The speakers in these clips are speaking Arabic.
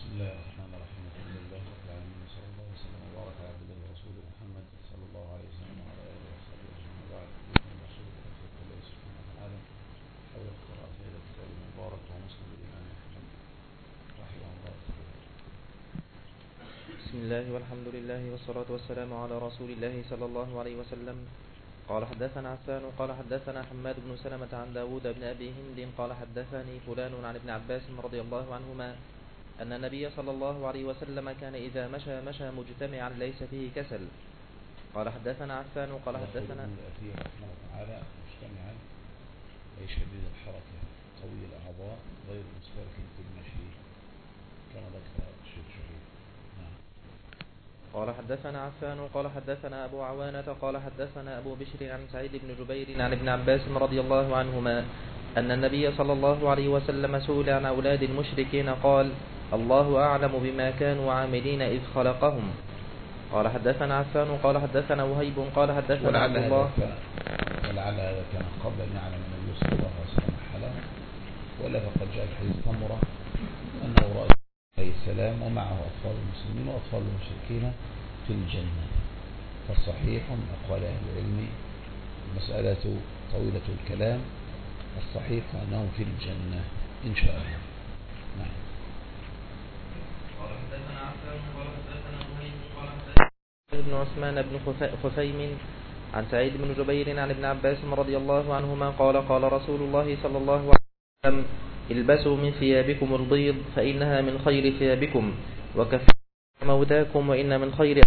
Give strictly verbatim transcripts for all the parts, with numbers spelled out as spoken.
الله الرحمن الرحيم. الحمد لله رب العالمين، صلى الله وسلم وبارك على عبده ورسوله محمد صلى الله عليه وسلم وعلى اله وصحبه اجمعين. وبعد، بكم المقصود بتوفيق الله سبحانه وتعالى حول قراءة هذا الكتاب المبارك ومسلم الإمام أحمد رحمه الله تعالى. بسم الله والحمد لله والصلاة والسلام على رسول الله صلى الله عليه وسلم. قال حدثنا عفان قال حدثنا حماد بن سلمة عن داود بن أبي هند قال حدثني فلان عن ابن عباس رضي الله عنهما أن النبي صلى الله عليه وسلم كان إذا مشى مشى مجتمعا ليس فيه كسل. قال حدثنا عفان قال حدثنا فيه رحمه تعالى مجتمعا أي شديد الحركة قوي الأعضاء غير مسترخٍ في المشي كما ذكر الشيخ شهيد. نعم. قال حدثنا عفان قال حدثنا أبو عوانة قال حدثنا أبو بشر عن سعيد بن جبير عن ابن عباس رضي الله عنهما أن النبي صلى الله عليه وسلم سئل عن أولاد المشركين قال: الله أعلم بما كانوا عاملين إذ خلقهم. قال حدثنا عفان قال حدثنا وهيب قال حدثنا عبد الله. ولعل هذا كان قبل أن يعلم النبي صلى الله عليه وسلم حاله، ولا فقد جاء في حديث سمرة أنه رأى عليه السلام ومعه أطفال المسلمين وأطفال المشركين في الجنة. فالصحيح من أقوال أهل العلم مسألة طويلة الكلام، الصحيح أنهم في الجنة إن شاء الله. نعم. قال حدثنا عفان قال حدثنا وهيب قال حدثنا ابن عثمان بن خثيم عن سعيد بن جبير عن ابن عباس رضي الله عنهما قال: قال رسول الله صلى الله عليه وسلم: البسوا من ثيابكم البيض فإنها من خير ثيابكم، وكفوا موتاكم وإن من خير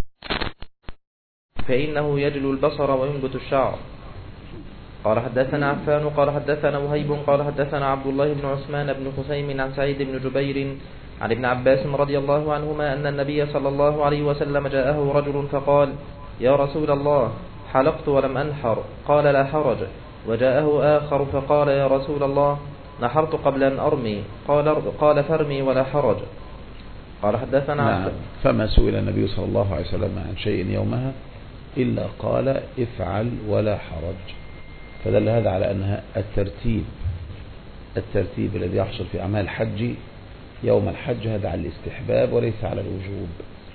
فإنه يجلو البصر وينبت الشعر. قال حدثنا عفان قال حدثنا وهيب قال حدثنا عبد الله بن عثمان بن خثيم عن سعيد بن جبير عن ابن عباس رضي الله عنهما أن النبي صلى الله عليه وسلم جاءه رجل فقال: يا رسول الله، حلقت ولم أنحر. قال: لا حرج. وجاءه آخر فقال: يا رسول الله، نحرت قبل أن أرمي. قال قال فارمي ولا حرج. قال حدثنا نعم. فما سئل النبي صلى الله عليه وسلم عن شيء يومها إلا قال: افعل ولا حرج. فدل هذا على أنها الترتيب الترتيب الذي يحصل في أعمال الحج يوم الحج هذا على الاستحباب وليس على الوجوب.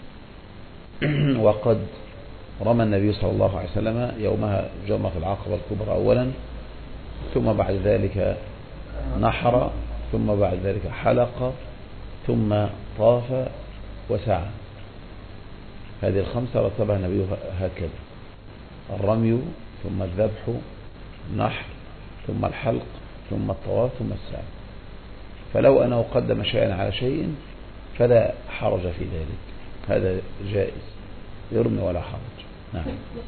وقد رمى النبي صلى الله عليه وسلم يومها جمرة العقبة الكبرى أولا، ثم بعد ذلك نحر، ثم بعد ذلك حلق، ثم طاف وسعى. هذه الخمسة رتبها النبي هكذا: الرمي، ثم الذبح، النحر، ثم الحلق، ثم الطواف، ثم السعي. فلو أنه قدم شيئا على شيء فلا حرج في ذلك، هذا جائز، يرمي ولا حرج. نعم.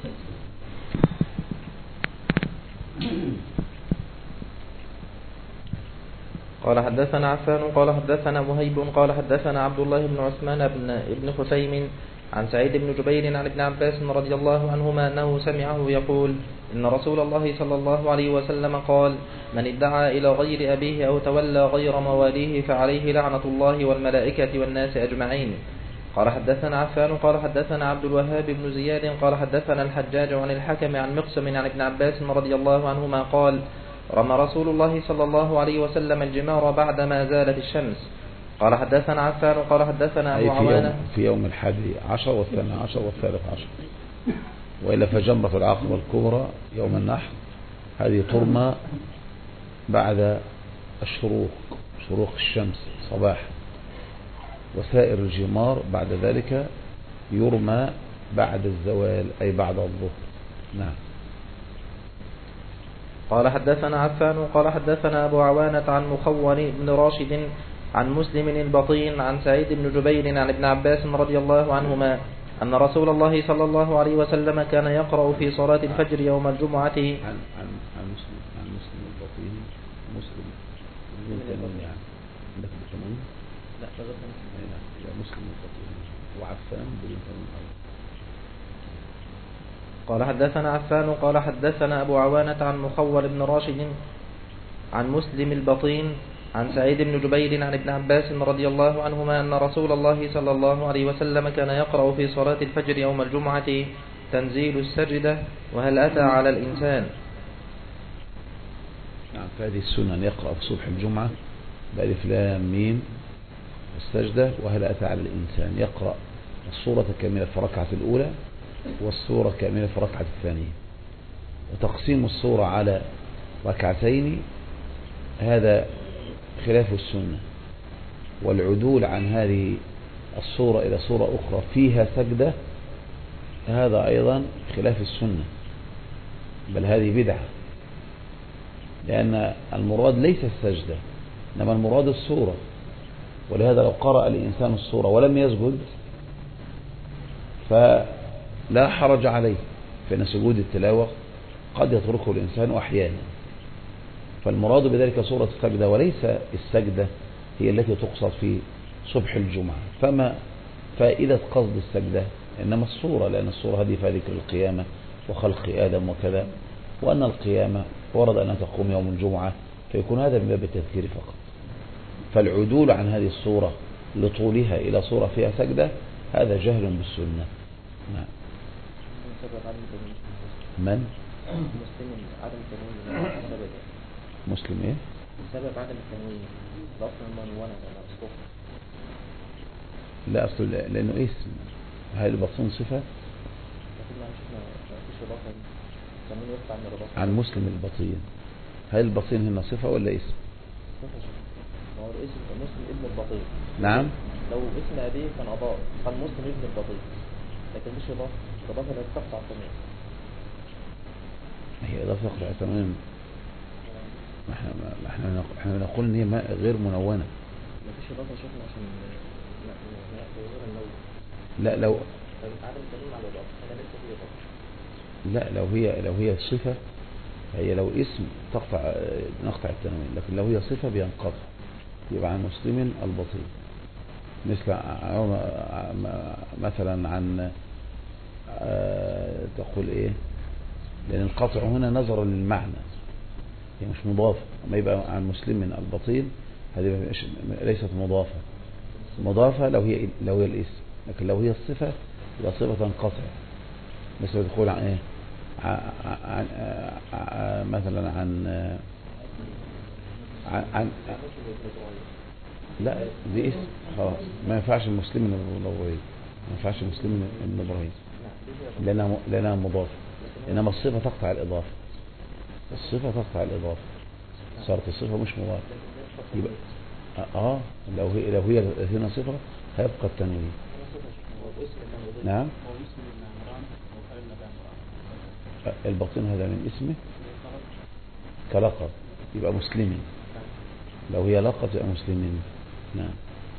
قال حدثنا عفان قال حدثنا وهيب قال حدثنا عبد الله بن عثمان بن ابن خثيم عن سعيد بن جبير عن ابن عباس رضي الله عنهما أنه سمعه يقول: إن رسول الله صلى الله عليه وسلم قال: من ادعى إلى غير أبيه أو تولى غير مواليه فعليه لعنة الله والملائكة والناس أجمعين. قال حدثنا عفان قال حدثنا عبد الوهاب بن زياد قال حدثنا الحجاج عن الحكم عن مقسم عن ابن عباس رضي الله عنهما قال: رمى رسول الله صلى الله عليه وسلم الجمار بعدما زالت الشمس. قال حدثنا عفان قال حدثنا أبو عوانة في يوم الحادي عشر والثاني عشر والثالث عشر. وإلا فجمرة العقبة الكبرى يوم النحر هذه ترمى بعد الشروق، شروق الشمس صباحا، وسائر الجمار بعد ذلك يرمى بعد الزوال أي بعد الظهر. نعم. قال حدثنا عفان قال حدثنا أبو عوانة عن مخول بن راشد عن مسلم البطين عن سعيد بن جبير عن ابن عباس رضي الله عنهما أن رسول الله صلى الله عليه وسلم كان يقرأ في صلاة الفجر يوم الجمعة. عن عن عن مسلم عن مسلم البطين مسلم من ثمانين يعني عندك بثمانين؟ لا بغير ثمانين. لا مسلم البطين وعفان بن ثمانين. قال حدثنا عفان قال حدثنا أبو عوانة عن مخول بن راشد عن مسلم البطين عن سعيد بن جبير عن ابن عباس رضي الله عنهما أن رسول الله صلى الله عليه وسلم كان يقرأ في صلاة الفجر يوم الجمعة تنزيل السجدة وهل أتى على الإنسان. نعم. فهذه السنة أن يقرأ في صبح الجمعة بألف لام ميم السجدة، وهل أتى على الإنسان يقرأ السورة كاملة في الركعة الأولى والسورة كاملة في الركعة الثانية. وتقسيم السورة على ركعتين هذا خلاف السنة، والعدول عن هذه السورة إلى سورة أخرى فيها سجدة هذا أيضا خلاف السنة، بل هذه بدعة، لأن المراد ليس السجدة إنما المراد السورة. ولهذا لو قرأ الإنسان السورة ولم يسجد فلا حرج عليه، فإن سجود التلاوة قد يتركه الإنسان أحيانا. فالمراد بذلك سورة السجدة وليس السجدة هي التي تقصد في صبح الجمعة. فما فائدة قصد السجدة؟ إنما الصورة، لأن الصورة هذه فيها ذكر القيامة وخلق آدم وكذا، وأن القيامة ورد أنها تقوم يوم الجمعة، فيكون هذا من باب التذكير فقط. فالعدول عن هذه الصورة لطولها إلى صورة فيها سجدة هذا جهل بالسنة. نعم. من؟ مسلم إيه؟ بسبب عدم التنوين الأصل المنونة ولا أصله؟ لا أصل، لأنه اسم. هل البطين صفة؟ عن مسلم البطين، هل البطين هنا صفة ولا اسم؟ ما هو اسم مسلم ابن البطين. نعم. لو اسم أبيه كان أضاء قال مسلم ابن البطين، لكن مش إضافة، إضافة لا تقطع التمام. هي إضافة تقطع التمام. احنا احنا احنا بنقول ان هي غير منونة. مفيش إضافة شكل عشان لا لو عدم التنوين على الإضافة أنا لسه في إضافة. لا لو هي لو هي صفة، هي لو اسم تقطع نقطع التنوين، لكن لو هي صفة بينقطع. يبقى عن مسلم البطين، مثل مثلا عن تقول ايه، لأن القطع هنا نظرا للمعنى، هي مش مضافة. اما يبقى عن مسلم البطين هذه ليست مضافة. مضافة لو هي لو هي الاسم، لكن لو هي الصفة يبقى صفة تنقطع. مثل تقول عن ايه، عن مثلا عن عن, عن لا دي اسم خلاص، ما ينفعش المسلم من ابراهيم، ما ينفعش المسلم من ابراهيم لانها لانها مضافة. انما الصفة تقطع الاضافة، الصفة تقطع الاضافة، صارت الصفة مش مضافة. يبقى اه لو هي لو هي هنا صفة هيبقى التنوين. نعم. البطين هذا من اسمه كلقب يبقى مسلمين، لو هي لقب يبقى مسلمين. نعم.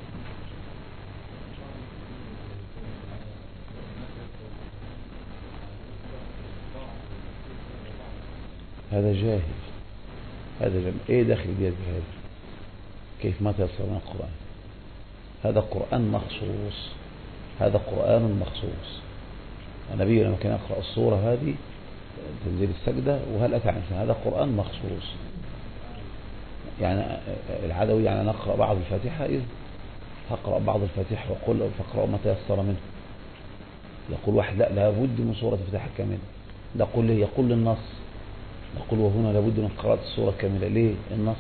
هذا جاهل، هذا جاهل. ايه داخل بيد هذا؟ كيف ما تيسر من القرآن؟ هذا قرآن مخصوص، هذا قرآن مخصوص. النبي لما كان يقرأ الصورة هذه تنزيل السجدة وهل أتى عن هذا قرآن مخصوص. يعني العدوي يعني نقرأ بعض الفاتحة، إذ تقرأ بعض الفاتحة وقل فاقرأوا ما تيسر منه. يقول واحد لا لابد من سورة الفاتحة كاملة، ده قل ليه؟ يقول للنص. يقول وهنا لابد من قراءة السورة كاملة، ليه؟ النص.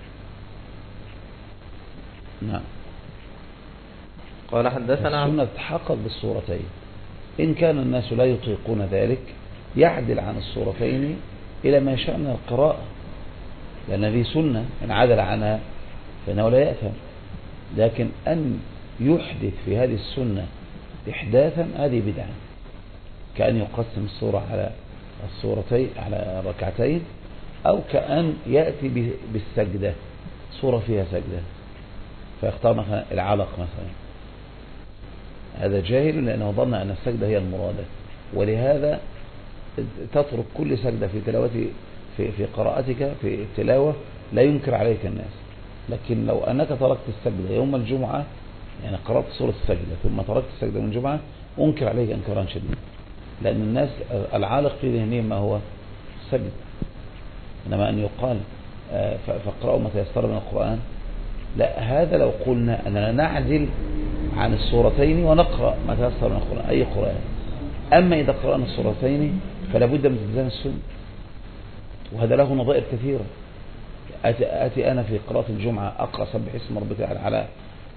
نعم. قال حدثنا السنة تتحقق بالسورتين. إن كان الناس لا يطيقون ذلك يعدل عن السورتين إلى ما شاء من القراءة، لأن هذه سنة، إن عدل عنها فإنه لا يأثم. لكن أن يحدث في هذه السنة إحداثا هذه بدعة، كأن يقسم السورة على السورتين على الركعتين، أو كأن يأتي بالسجدة، سورة فيها سجدة فيختار مثلا العلق مثلا، هذا جاهل لأنه ظن أن السجدة هي المرادة. ولهذا تترك كل سجدة في تلاوتي في في قراءتك في التلاوة لا ينكر عليك الناس. لكن لو أنك تركت السجدة يوم الجمعة، يعني قرأت سورة السجدة ثم تركت السجدة من الجمعة، أنكر عليك انكارا شديدا، لأن الناس العالق في ذهنهم ما هو السجد. إنما أن يقال فاقرأوا ما تيسر من القرآن، لا، هذا لو قلنا أننا نعدل عن السورتين ونقرأ ما تيسر من القرآن أي قرآن. أما إذا قرأنا السورتين فلا بد من التزام السنة، وهذا له نظائر كثيرة. أتي, أتي أنا في قراءة الجمعة أقرأ سبح اسم ربك على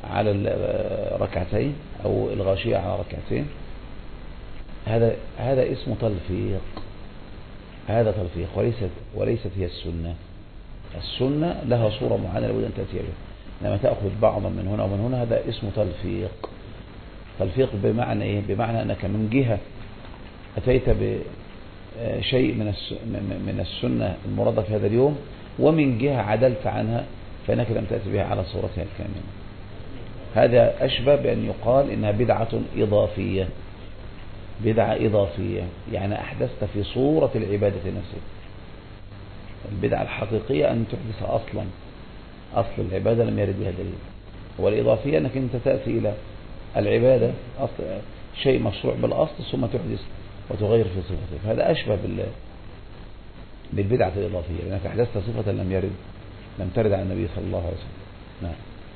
على الركعتين أو الغاشية على ركعتين، هذا هذا اسمه تلفيق، هذا تلفيق وليست وليست هي السنة. السنة لها صورة معينة لابد أن تأتي بها، لما تأخذ بعضا من هنا ومن هنا هذا اسمه تلفيق. تلفيق بمعنى إيه؟ بمعنى أنك من جهة أتيت بشيء من من السنة المرادة في هذا اليوم، ومن جهة عدلت عنها فإنك لم تأتي بها على صورتها الكاملة. هذا أشبه بأن يقال إنها بدعة إضافية، بدعة إضافية يعني أحدثت في صورة العبادة نفسها. البدعة الحقيقية أن تحدث أصلا، أصل العبادة لم يرد بها دليل، والإضافية أنك أنت تأتي إلى العبادة أصل شيء مشروع بالأصل ثم تحدث وتغير في صفته. هذا أشبه بالبدعة الإضافية لأنك أحدثت صفة لم يرد لم ترد عن النبي صلى الله عليه وسلم. نعم.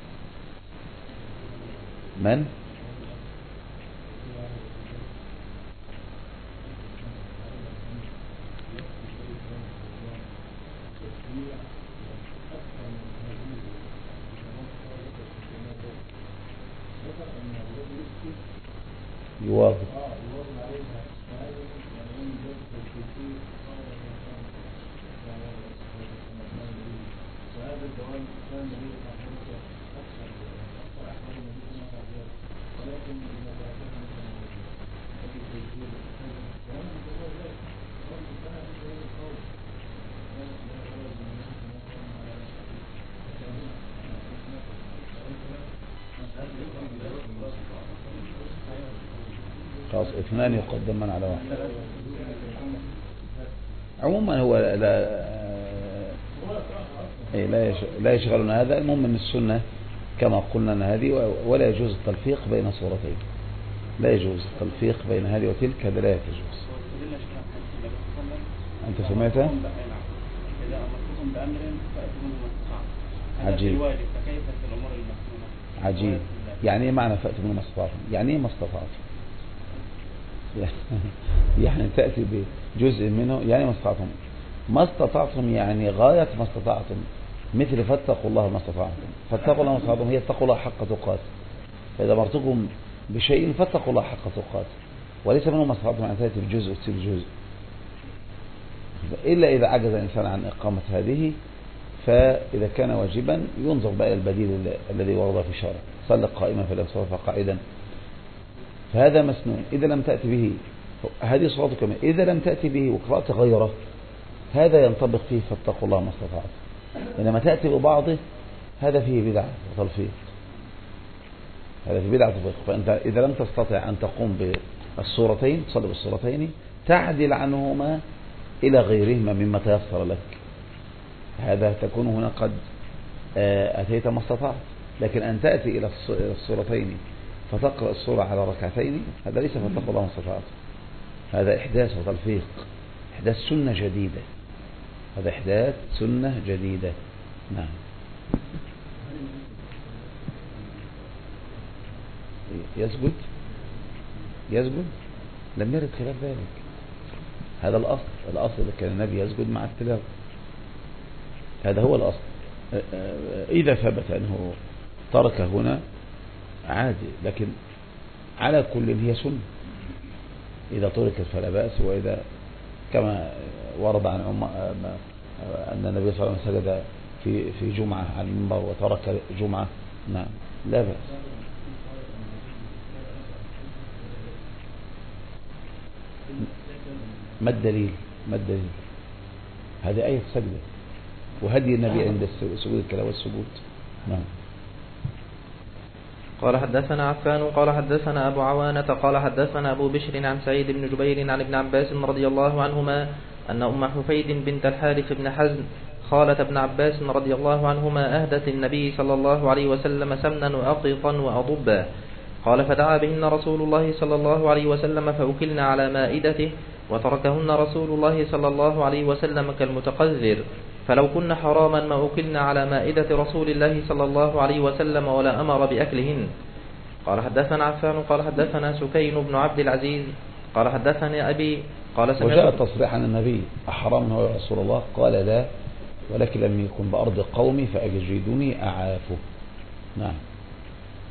من؟ يواظب. خلاص اثنان يقدمان على واحد. عموما هو لا لا لا يشغلنا هذا. المهم من السنة كما قلنا أن هذه، ولا يجوز التلفيق بين صورتين، لا يجوز التلفيق بين هذه وتلك، هذا لا يجوز. أنت سمعت؟ عجيب عجيب. يعني ايه معنى فأتوا منه ما استطعتم؟ يعني ايه ما استطعتم؟ يعني تأتي بجزء منه، يعني ما استطعتم ما استطعتم يعني غاية ما استطعتم، مثل فاتقوا الله ما استطعتم. فاتقوا الله ما استطعتم هي اتقوا الله حق تقاته، فإذا مرتكم بشيء فاتقوا الله حق تقاته، وليس منه ما استطعتم أن تأتي بجزء وتسيب جزء، إلا إذا عجز الإنسان عن إقامة هذه. فإذا كان واجبا ينظر بقى البديل الذي ورد في الشرع، صلى قائما فلم صلى قاعدا، فهذا مسنون. إذا لم تأتي به هذه صلاته كمان، إذا لم تأتي به وقرأت غيره هذا ينطبق فيه فاتقوا الله ما استطعتم. إنما تأتي ببعضه هذا فيه بدعة وتلفيق، هذا فيه بدعة وتلفيق. فأنت إذا لم تستطع أن تقوم بالصورتين، تصلي بالصورتين، تعدل عنهما إلى غيرهما مما تيسر لك، هذا تكون هنا قد أتيت ما استطعت. لكن أن تأتي إلى الصورتين فتقرأ الصورة على ركعتين هذا ليس فاتقوا الله ما استطعتم، هذا إحداث وتلفيق، إحداث سنة جديدة، هذا إحداث سنة جديدة. نعم. يسجد يسجد لم يرد خلاف ذلك، هذا الأصل. الأصل كان النبي يسجد مع التلاوة، هذا هو الأصل. إذا ثبت أنه ترك هنا عادي، لكن على كل هي سنة، إذا تركت فلا بأس. وإذا كما ورد عن أن النبي صلى الله عليه وسلم سجد في في جمعة على المنبر وترك جمعة، نعم لا بأس. ما الدليل؟ ما الدليل؟ هذه آية سجدة وهدي النبي عند سجود التلاوة والسجود. نعم. قال حدثنا عفان قال حدثنا أبو عوانة قال حدثنا أبو بشر عن سعيد بن جبير عن ابن عباس رضي الله عنهما أن أم حفيد بنت الحارث بن حزم خالة ابن عباس رضي الله عنهما أهدت النبي صلى الله عليه وسلم سمنا وأقطا وأضبا، قال فدعا بهن رسول الله صلى الله عليه وسلم فأكلن على مائدته، وتركهن رسول الله صلى الله عليه وسلم كالمتقذر، فلو كن حراما ما أكلن على مائدة رسول الله صلى الله عليه وسلم ولا أمر بأكلهن. قال حدثنا عفان قال حدثنا سكين بن عبد العزيز قال حدثني أبي قال سمعت. وجاء تصريح عن النبي أحرام هو يا رسول الله؟ قال لا، ولكن لم يكن بأرض قومي فأجدوني أعافه. نعم.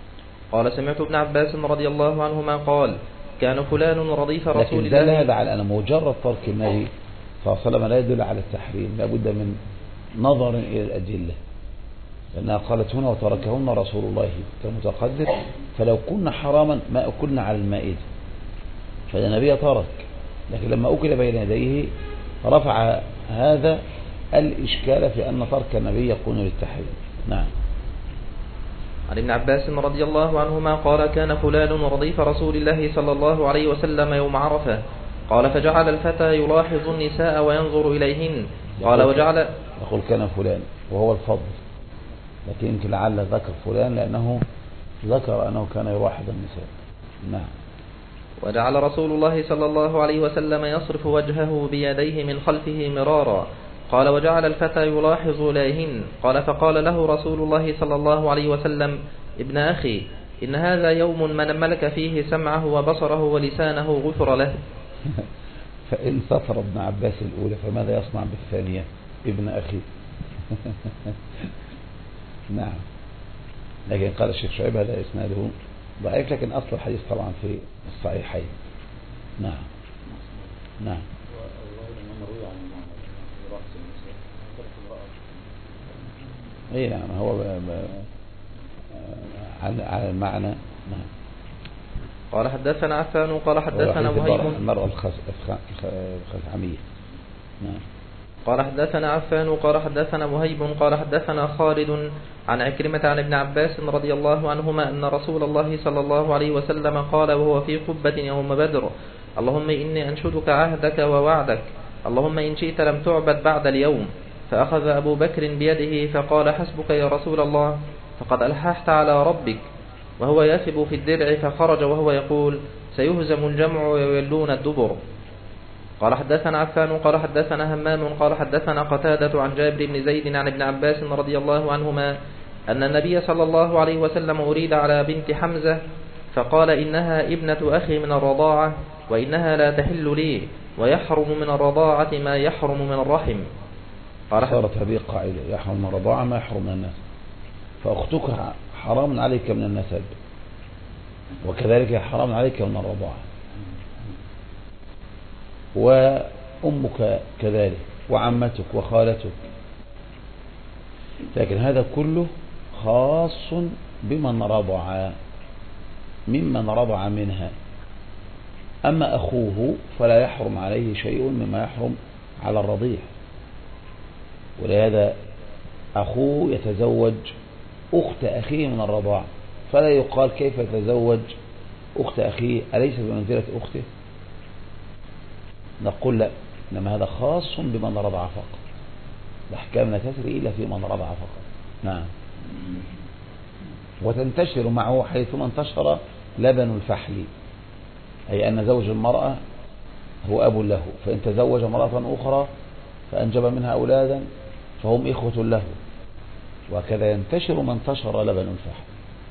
قال سمعت ابن عباس رضي الله عنهما قال كان فلان رضيف رسول لكن الله. هذا على أن مجرد ترك النبي صلى الله عليه وسلم لا يدل على التحريم، لابد من نظر إلى الأدلة، لأنها قالت هنا وتركهن رسول الله كمتقدر، فلو كنا حراما ما أكلنا على المائدة، فالنبي ترك، لكن لما أكل بين يديه رفع هذا الإشكال في أن ترك النبي يكون للتحريم. نعم. عن ابن عباس رضي الله عنهما قال كان فلان رضيف رسول الله صلى الله عليه وسلم يوم عرفة، قال فجعل الفتى يلاحظ النساء وينظر إليهن، قال وجعل يقول كان فلان وهو الفضل، لكن يمكن لعل ذكر فلان لأنه ذكر أنه كان يلاحظ النساء. نعم. وجعل رسول الله صلى الله عليه وسلم يصرف وجهه بيديه من خلفه مرارا، قال وجعل الفتى يلاحظ إليهن، قال فقال له رسول الله صلى الله عليه وسلم ابن أخي إن هذا يوم من ملك فيه سمعه وبصره ولسانه غفر له. فإن سطر ابن عباس الأولى فماذا يصنع بالثانية ابن أخي؟ نعم. لكن قال الشيخ شعيب هذا إسناده ضعيف، لكن أصل الحديث طبعا في الصحيحين. نعم. نعم. اي نعم هو على المعنى. نعم. قال حدثنا عفان قال حدثنا وهيب المرأة الخثعمية. نعم. قال حدثنا عفان قال حدثنا وهيب قال حدثنا خالد عن عكرمة عن ابن عباس رضي الله عنهما أن رسول الله صلى الله عليه وسلم قال وهو في قبة يوم بدر اللهم إني أنشدك عهدك ووعدك، اللهم إن شئت لم تعبد بعد اليوم. فأخذ أبو بكر بيده فقال حسبك يا رسول الله فقد ألححت على ربك، وهو يثب في الدرع، فخرج وهو يقول سيهزم الجمع ويولون الدبر. قال حدثنا عفان قال حدثنا همام قال حدثنا قتادة عن جابر بن زيد عن ابن عباس رضي الله عنهما أن النبي صلى الله عليه وسلم أريد على بنت حمزة فقال إنها ابنة أخي من الرضاعة وإنها لا تحل لي، ويحرم من الرضاعة ما يحرم من الرحم. صارت هذه قاعدة يحرم من الرضاعة ما يحرم من النسب، فأختك حرام عليك من النسب وكذلك حرام عليك من الرضاعة، وأمك كذلك وعمتك وخالتك، لكن هذا كله خاص بمن رضع ممن رضع منها. أما أخوه فلا يحرم عليه شيء مما يحرم على الرضيع، ولهذا أخوه يتزوج أخت أخيه من الرضاعة، فلا يقال كيف يتزوج أخت أخيه أليس بمنزلة أخته؟ نقول لا، إنما هذا خاص بمن رضع فقط، الأحكام لا تسري إلا في من رضع فقط. نعم. وتنتشر معه حيثما انتشر لبن الفحل، أي أن زوج المرأة هو أب له، فإن تزوج امرأة أخرى فأنجب منها أولادا فهم إخوة له، وكذا ينتشر ما انتشر لبن الفحل.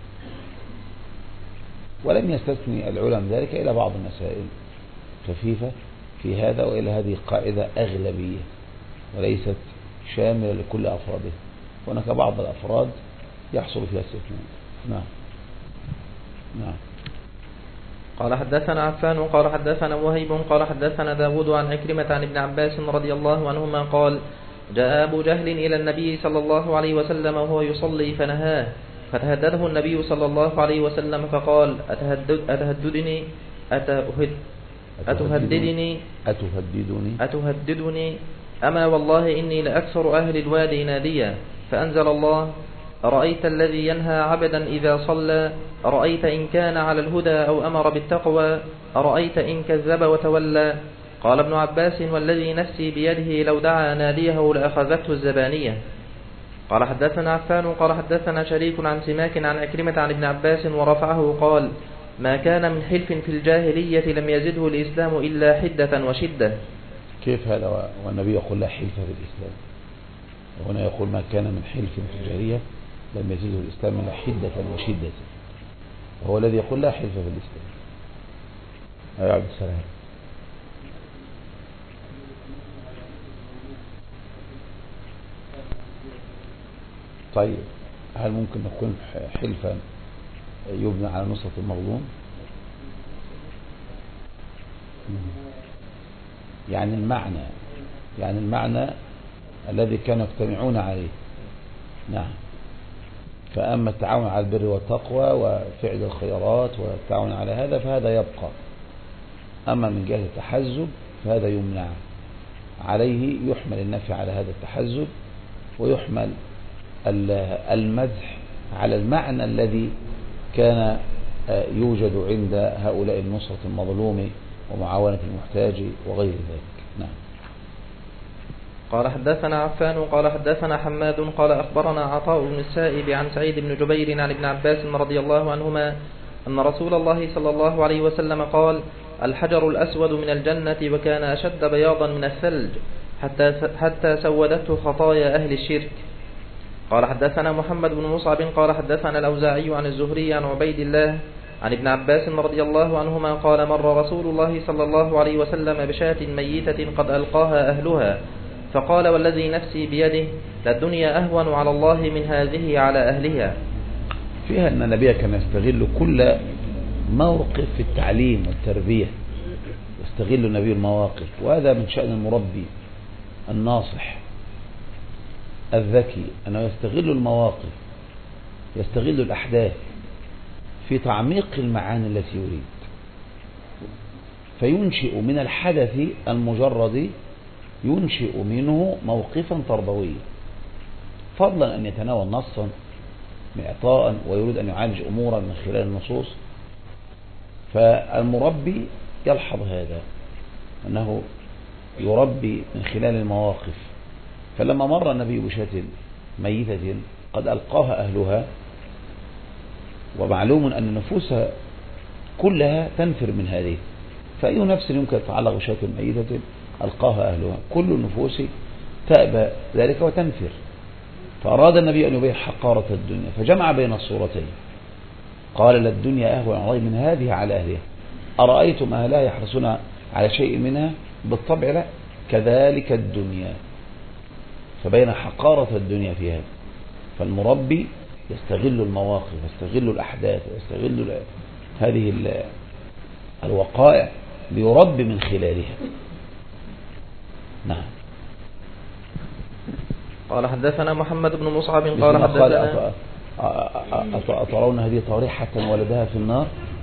ولم يستثني العلماء ذلك إلى بعض المسائل خفيفة في هذا، وإلى هذه قاعدة أغلبية وليست شاملة لكل أفراده، هناك بعض الأفراد يحصل فيها استثناء. نعم. نعم. قال حدثنا عفان قال حدثنا وهيب قال حدثنا داود عن عكرمة عن ابن عباس رضي الله عنهما قال جاء أبو جهل إلى النبي صلى الله عليه وسلم وهو يصلي فنهاه، فتهدده النبي صلى الله عليه وسلم فقال أتهدد أتهددني أتهد أتهددني أتهددني أتهددني أما والله إني لأكثر أهل الوادي ناديا. فأنزل الله أرأيت الذي ينهى عبدا إذا صلى، أرأيت إن كان على الهدى أو أمر بالتقوى، أرأيت إن كذب وتولى. قال ابن عباس والذي نفسي بيده لو دعا ناديه لأخذته الزبانية. قال حدثنا عفان قال حدثنا شريك عن سماك عن عكرمة عن ابن عباس ورفعه قال ما كان من حلف في الجاهلية لم يزده الإسلام إلا حدة وشدة. كيف هذا والنبي يقول لا حلف في الإسلام، وهنا يقول ما كان من حلف في الجاهلية لم يزده الإسلام إلا حدة وشدة، وهو الذي يقول لا حلف في الإسلام. يا عبد السلام. طيب هل ممكن نكون حلفا يبنى على نصرة المظلوم؟ يعني المعنى يعني المعنى الذي كانوا يجتمعون عليه. نعم. فأما التعاون على البر والتقوى وفعل الخيرات والتعاون على هذا فهذا يبقى. أما من جهة التحزب فهذا يمنع. عليه يحمل النفي على هذا التحزب، ويحمل المدح على المعنى الذي كان يوجد عند هؤلاء النصرة المظلوم ومعاونة المحتاج وغير ذلك. نعم. قال حدثنا عفان قال حدثنا حماد قال أخبرنا عطاء بن السائب عن سعيد بن جبير عن ابن عباس رضي الله عنهما أن رسول الله صلى الله عليه وسلم قال: الحجر الأسود من الجنة وكان أشد بياضا من الثلج حتى حتى سودته خطايا أهل الشرك. قال حدثنا محمد بن مصعب قال حدثنا الأوزاعي عن الزهري عن عبيد الله عن ابن عباس رضي الله عنهما قال: مر رسول الله صلى الله عليه وسلم بشاة ميتة قد ألقاها أهلها فقال: والذي نفسي بيده للدنيا أهون على الله من هذه على أهلها. فيها أن النبي كان يستغل كل موقف في التعليم والتربية، يستغل النبي المواقف، وهذا من شأن المربي الناصح الذكي أنه يستغل المواقف، يستغل الأحداث في تعميق المعاني التي يريد، فينشئ من الحدث المجرد ينشئ منه موقفا تربويا، فضلا أن يتناول نصا معطاء ويريد أن يعالج أمورا من خلال النصوص. فالمربي يلحظ هذا، أنه يربي من خلال المواقف. فلما مر النبي بشاة ميتة قد ألقاها أهلها، ومعلوم أن النفوس كلها تنفر من هذه، فأي نفس يمكن تتعلق بشاة ميتة ألقاها أهلها؟ كل النفوس تأبى ذلك وتنفر. فأراد النبي أن يبين حقارة الدنيا فجمع بين الصورتين، قال: للدنيا أهون علي من هذه على أهلها، أرأيتم أهلها يحرصون على شيء منها؟ بالطبع لا، كذلك الدنيا. فبين حقارة الدنيا في هذا. فالمربي يستغل المواقف، يستغل الأحداث، يستغل هذه الوقائع ليربي من خلالها. نعم. قال حدثنا محمد بن مصعب قال حدثنا أترون هذه طارحة ولدها في النار؟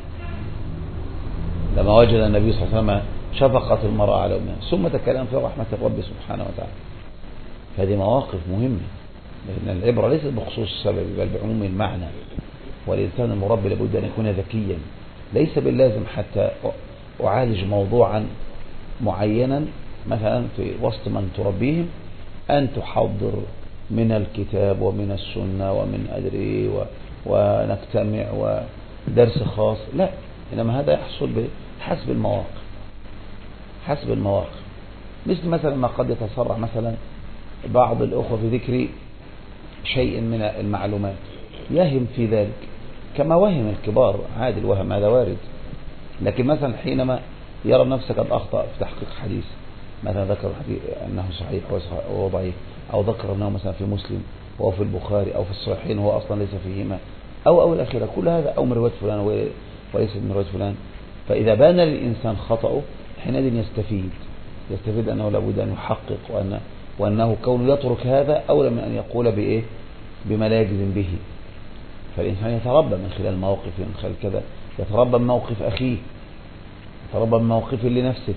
لما وجد النبي صلى الله عليه وسلم شفقة المرأة على أمها ثم تكلم في رحمة الرب سبحانه وتعالى. هذه مواقف مهمة، لأن العبرة ليست بخصوص السبب بل بعموم المعنى. والإنسان المربي لابد أن يكون ذكيا، ليس باللازم حتى أعالج موضوعا معينا مثلا في وسط من تربيهم أن تحضر من الكتاب ومن السنة ومن أدري ونجتمع ودرس خاص، لا، إنما هذا يحصل بحسب المواقف، حسب المواقف. مثل مثلا ما قد يتسرع مثلا بعض الأخوة في ذكر شيء من المعلومات يهم في ذلك كما وهم الكبار، عادي الوهم هذا وارد. لكن مثلا حينما يرى نفسه قد أخطأ في تحقيق حديث، مثلا ذكر الحديث أنه صحيح أو ضعيف، أو ذكر أنه مثلا في مسلم أو في البخاري أو في الصحيحين هو أصلا ليس فيهما، أو أو الأخيرة كل هذا، أو من رواية فلان وليس من رواية فلان. فإذا بان للإنسان خطأه حينئذ يستفيد يستفيد أنه لابد أن يحقق، وأن وأنه كونه يترك هذا أولى من أن يقول بإيه بما لا يجزم به. فالإنسان يتربى من خلال موقف، من خلال كذا، يتربى من موقف أخيه، يتربى من موقف لنفسه.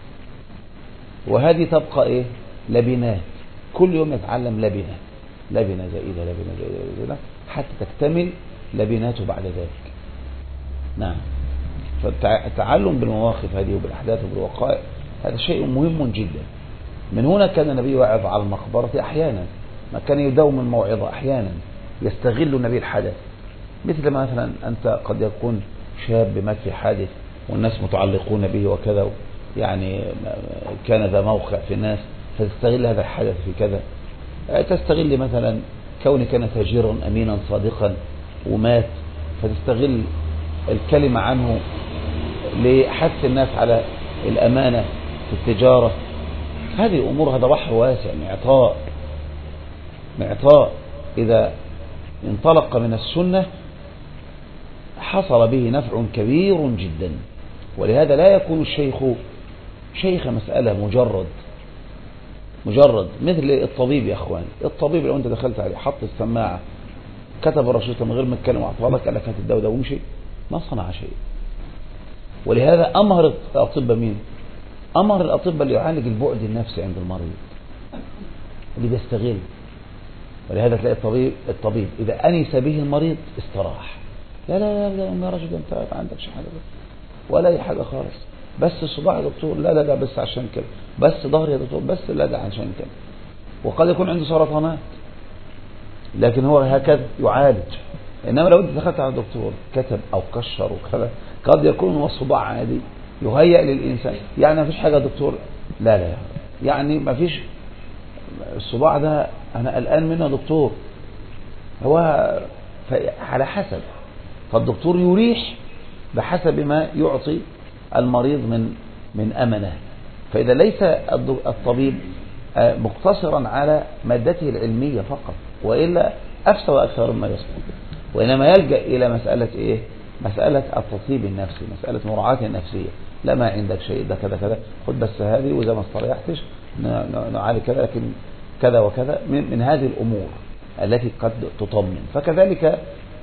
وهذه تبقى إيه لبنات، كل يوم يتعلم لبنة لبنة زائدة لبنة زائدة, زائدة حتى تكتمل لبناته بعد ذلك. نعم. فالتعلم بالمواقف هذه وبالأحداث وبالوقائع هذا شيء مهم جدا. من هنا كان النبي يوعظ على المقبرة أحيانا، ما كان يداوم الموعظة أحيانا، يستغل النبي الحدث. مثل مثلا أنت قد يكون شاب مات في حادث والناس متعلقون به وكذا، يعني كان ذا موقع في الناس، فتستغل هذا الحدث في كذا. تستغل مثلا كون كان تاجرا أمينا صادقا ومات، فتستغل الكلمة عنه لحث الناس على الأمانة في التجارة. هذه الأمور هذا بحر واسع، معطاء معطاء إذا انطلق من السنة حصل به نفع كبير جدا. ولهذا لا يكون الشيخ شيخ مسألة مجرد مجرد مثل الطبيب. يا أخوان، الطبيب لو أنت دخلت عليه حط السماعة كتب الرشيطة من غير ما يتكلم وأعطاك قال لك هات الدواء ده وامشي، ما صنع شيء. ولهذا أمهر الأطباء مين؟ أمهر الأطباء اللي يعالج البعد النفسي عند المريض، اللي بيستغل. ولهذا تلاقي الطبيب الطبيب إذا أنس به المريض استراح. لا لا لا لا يا رجل أنت ما عندكش حاجة ولا أي حاجة خالص، بس الصداع يا دكتور، لا لا لا بس عشان كده، بس ظهر يا دكتور، بس لا ده عشان كده. وقد يكون عنده سرطانات لكن هو هكذا يعالج. إنما لو أنت دخلت على الدكتور كتب أو كشر وكذا قد يكون هو الصداع عادي يهيأ للإنسان، يعني ما فيش حاجة يا دكتور، لا لا يعني ما فيش، الصداع ده أنا قلقان منه يا دكتور. هو على حسب، فالدكتور يريح بحسب ما يعطي المريض من من أمنه. فإذا ليس الطبيب مقتصرا على مادته العلمية فقط، وإلا أفسد أكثر مما يصلح، وإنما يلجأ إلى مسألة إيه؟ مسألة التطيب النفسي، مسألة مراعاة النفسية. لا ما عندك شيء ده كذا كذا، خد بس هذه وإذا ما استريحتش نعالج كذا، لكن كذا وكذا من, من هذه الأمور التي قد تطمن. فكذلك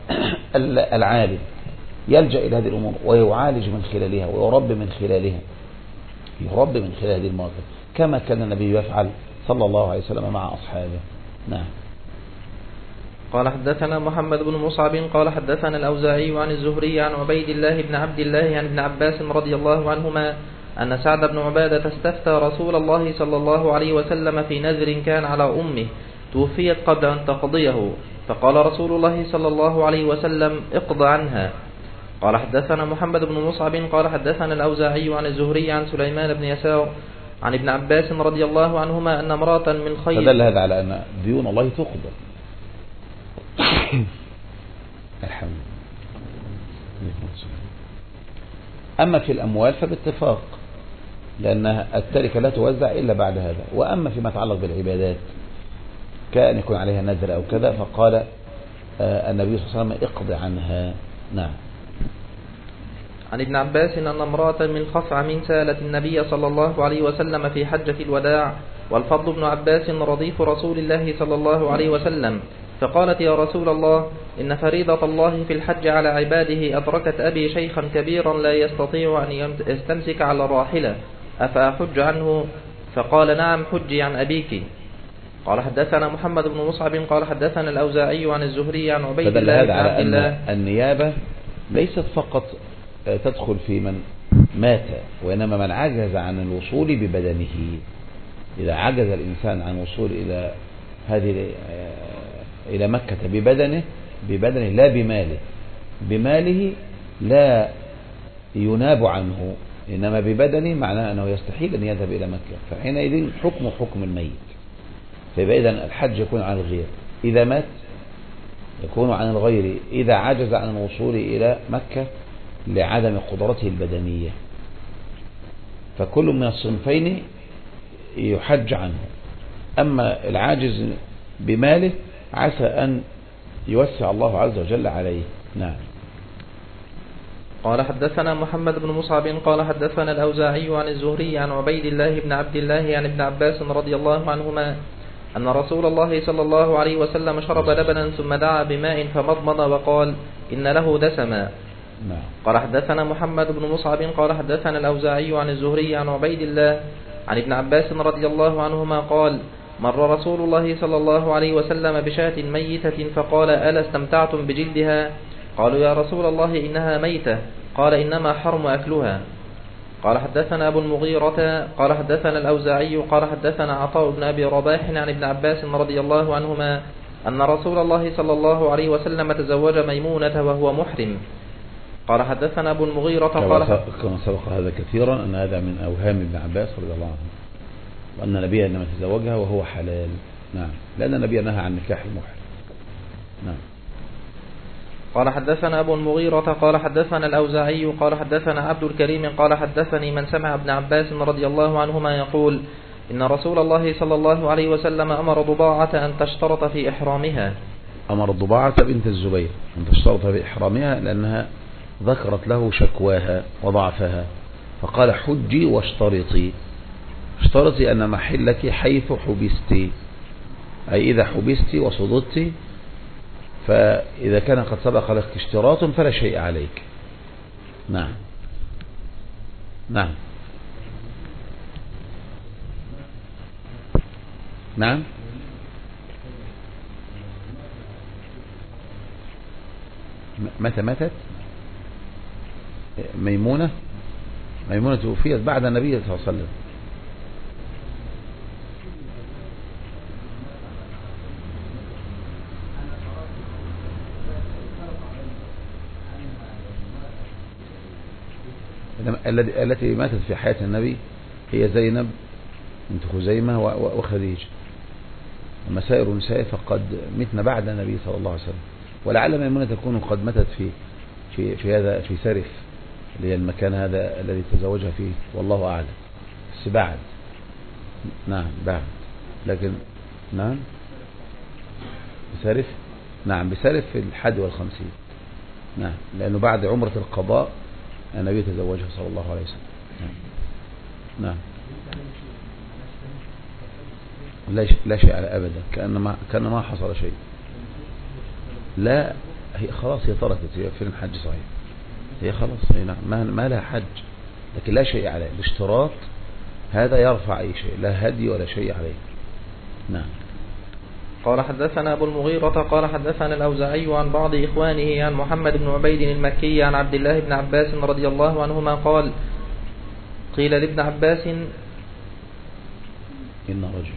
العالم يلجأ إلى هذه الأمور ويعالج من خلالها ويربي من خلالها، يربي من خلال هذه المواقف كما كان النبي يفعل صلى الله عليه وسلم مع أصحابه. نعم. قال حدثنا محمد بن مصعب قال حدثنا الأوزاعي عن الزهري عن عبيد الله بن عبد الله عن ابن عباس رضي الله عنهما أن سعد بن عبادة استفتى رسول الله صلى الله عليه وسلم في نذر كان على أمه توفيت قبل أن تقضيه، فقال رسول الله صلى الله عليه وسلم اقض عنها. قال حدثنا محمد بن مصعب قال حدثنا الأوزاعي عن الزهري عن سليمان بن يسار عن ابن عباس رضي الله عنهما أن امرأة من خير. فدل هذا على أن ديون الله تقضى. الحمد لله. أما في الأموال فباتفاق، لأن التركة لا توزع إلا بعد هذا. وأما فيما يتعلق بالعبادات كأن يكون عليها نذر أو كذا، فقال آه النبي صلى الله عليه وسلم اقض عنها. نعم. عن ابن عباس أن امرأة من خثعم سالت النبي صلى الله عليه وسلم في حجة الوداع والفضل بن عباس رديف رسول الله صلى الله عليه وسلم، فقالت يا رسول الله إن فريضة الله في الحج على عباده أدركت أبي شيخا كبيرا لا يستطيع أن يستمسك على الراحلة، أفأحج عنه؟ فقال نعم حجي عن أبيك. قال حدثنا محمد بن مصعب قال حدثنا الأوزاعي عن الزهري عن عبيد الله بن عبد الله. النيابة ليست فقط تدخل في من مات، وإنما من عجز عن الوصول ببدنه. إذا عجز الإنسان عن الوصول إلى هذه إلى مكة ببدنه ببدنه لا بماله، بماله لا يناب عنه، إنما ببدنه معناه أنه يستحيل أن يذهب إلى مكة، فحينئذ حكم حكم الميت. فيبقى إذن الحج يكون عن الغير، إذا مات يكون عن الغير، إذا عجز عن الوصول إلى مكة لعدم قدرته البدنية. فكل من الصنفين يحج عنه. أما العاجز بماله عسى أن يوسع الله عز وجل عليه. نعم. قال حدثنا محمد بن مصعب قال حدثنا الأوزاعي عن الزهري عن عبيد الله بن عبد الله عن ابن عباس رضي الله عنهما أن رسول الله صلى الله عليه وسلم شرب لبنا ثم دعا بماء فمضمض وقال إن له دسما. نعم. قال حدثنا محمد بن مصعب قال حدثنا الأوزاعي عن الزهري عن عبيد الله عن ابن عباس رضي الله عنهما قال مر رسول الله صلى الله عليه وسلم بشاة ميتة فقال ألا استمتعتم بجلدها؟ قالوا يا رسول الله إنها ميتة، قال إنما حرم أكلها. قال حدثنا أبو المغيرة قال حدثنا الأوزاعي قال حدثنا عطاء بن أبي رباح عن ابن عباس رضي الله عنهما أن رسول الله صلى الله عليه وسلم تزوج ميمونة وهو محرم. قال حدثنا أبو المغيرة قال كما سبق هذا كثيرا أن هذا من أوهام ابن عباس رضي الله عنه، وأن النبي إنما تزوجها وهو حلال. نعم، لأن النبي نهى عن نكاح المحرم. نعم. قال حدثنا أبو المغيرة قال حدثنا الأوزاعي قال حدثنا عبد الكريم قال حدثني من سمع ابن عباس رضي الله عنهما يقول إن رسول الله صلى الله عليه وسلم أمر ضباعة أن تشترط في إحرامها. أمر ضباعة بنت الزبير أن تشترط في إحرامها لأنها ذكرت له شكواها وضعفها، فقال حجي واشترطي، اشترطي أن محلك حيث حبستي، أي إذا حبستي وصددتي، فإذا كان قد سبق لك اشتراط فلا شيء عليك. نعم نعم نعم متى ماتت ميمونة؟ ميمونة توفيت بعد النبي صلى الله عليه وسلم. التي ماتت في حياة النبي هي زينب بنت خزيمة وخديجة، أما سائر النساء فقد متن بعد النبي صلى الله عليه وسلم، ولعل ميمونة تكون قد ماتت في في في هذا في سرف اللي هي المكان هذا الذي تزوجها فيه، والله أعلم، بس بعد. نعم بعد، لكن نعم بسرف، نعم بسرف في الحد والخمسين، نعم، لأنه بعد عمرة القضاء النبي تزوجها صلى الله عليه وسلم. نعم, نعم. لا شيء, لا شيء على أبدا، كأن ما كأن ما حصل شيء. لا هي خلاص، هي تركت، هي في الحج صحيح، هي خلاص، هي نعم ما, ما لها حج، لكن لا شيء عليه. الاشتراط هذا يرفع أي شيء، لا هدي ولا شيء عليه. نعم. قال حدثنا أبو المغيرة قال حدثنا الأوزاعي عن بعض إخوانه عن محمد بن عبيد المكي عن عبد الله بن عباس رضي الله عنهما قال قيل لابن عباس إن رجل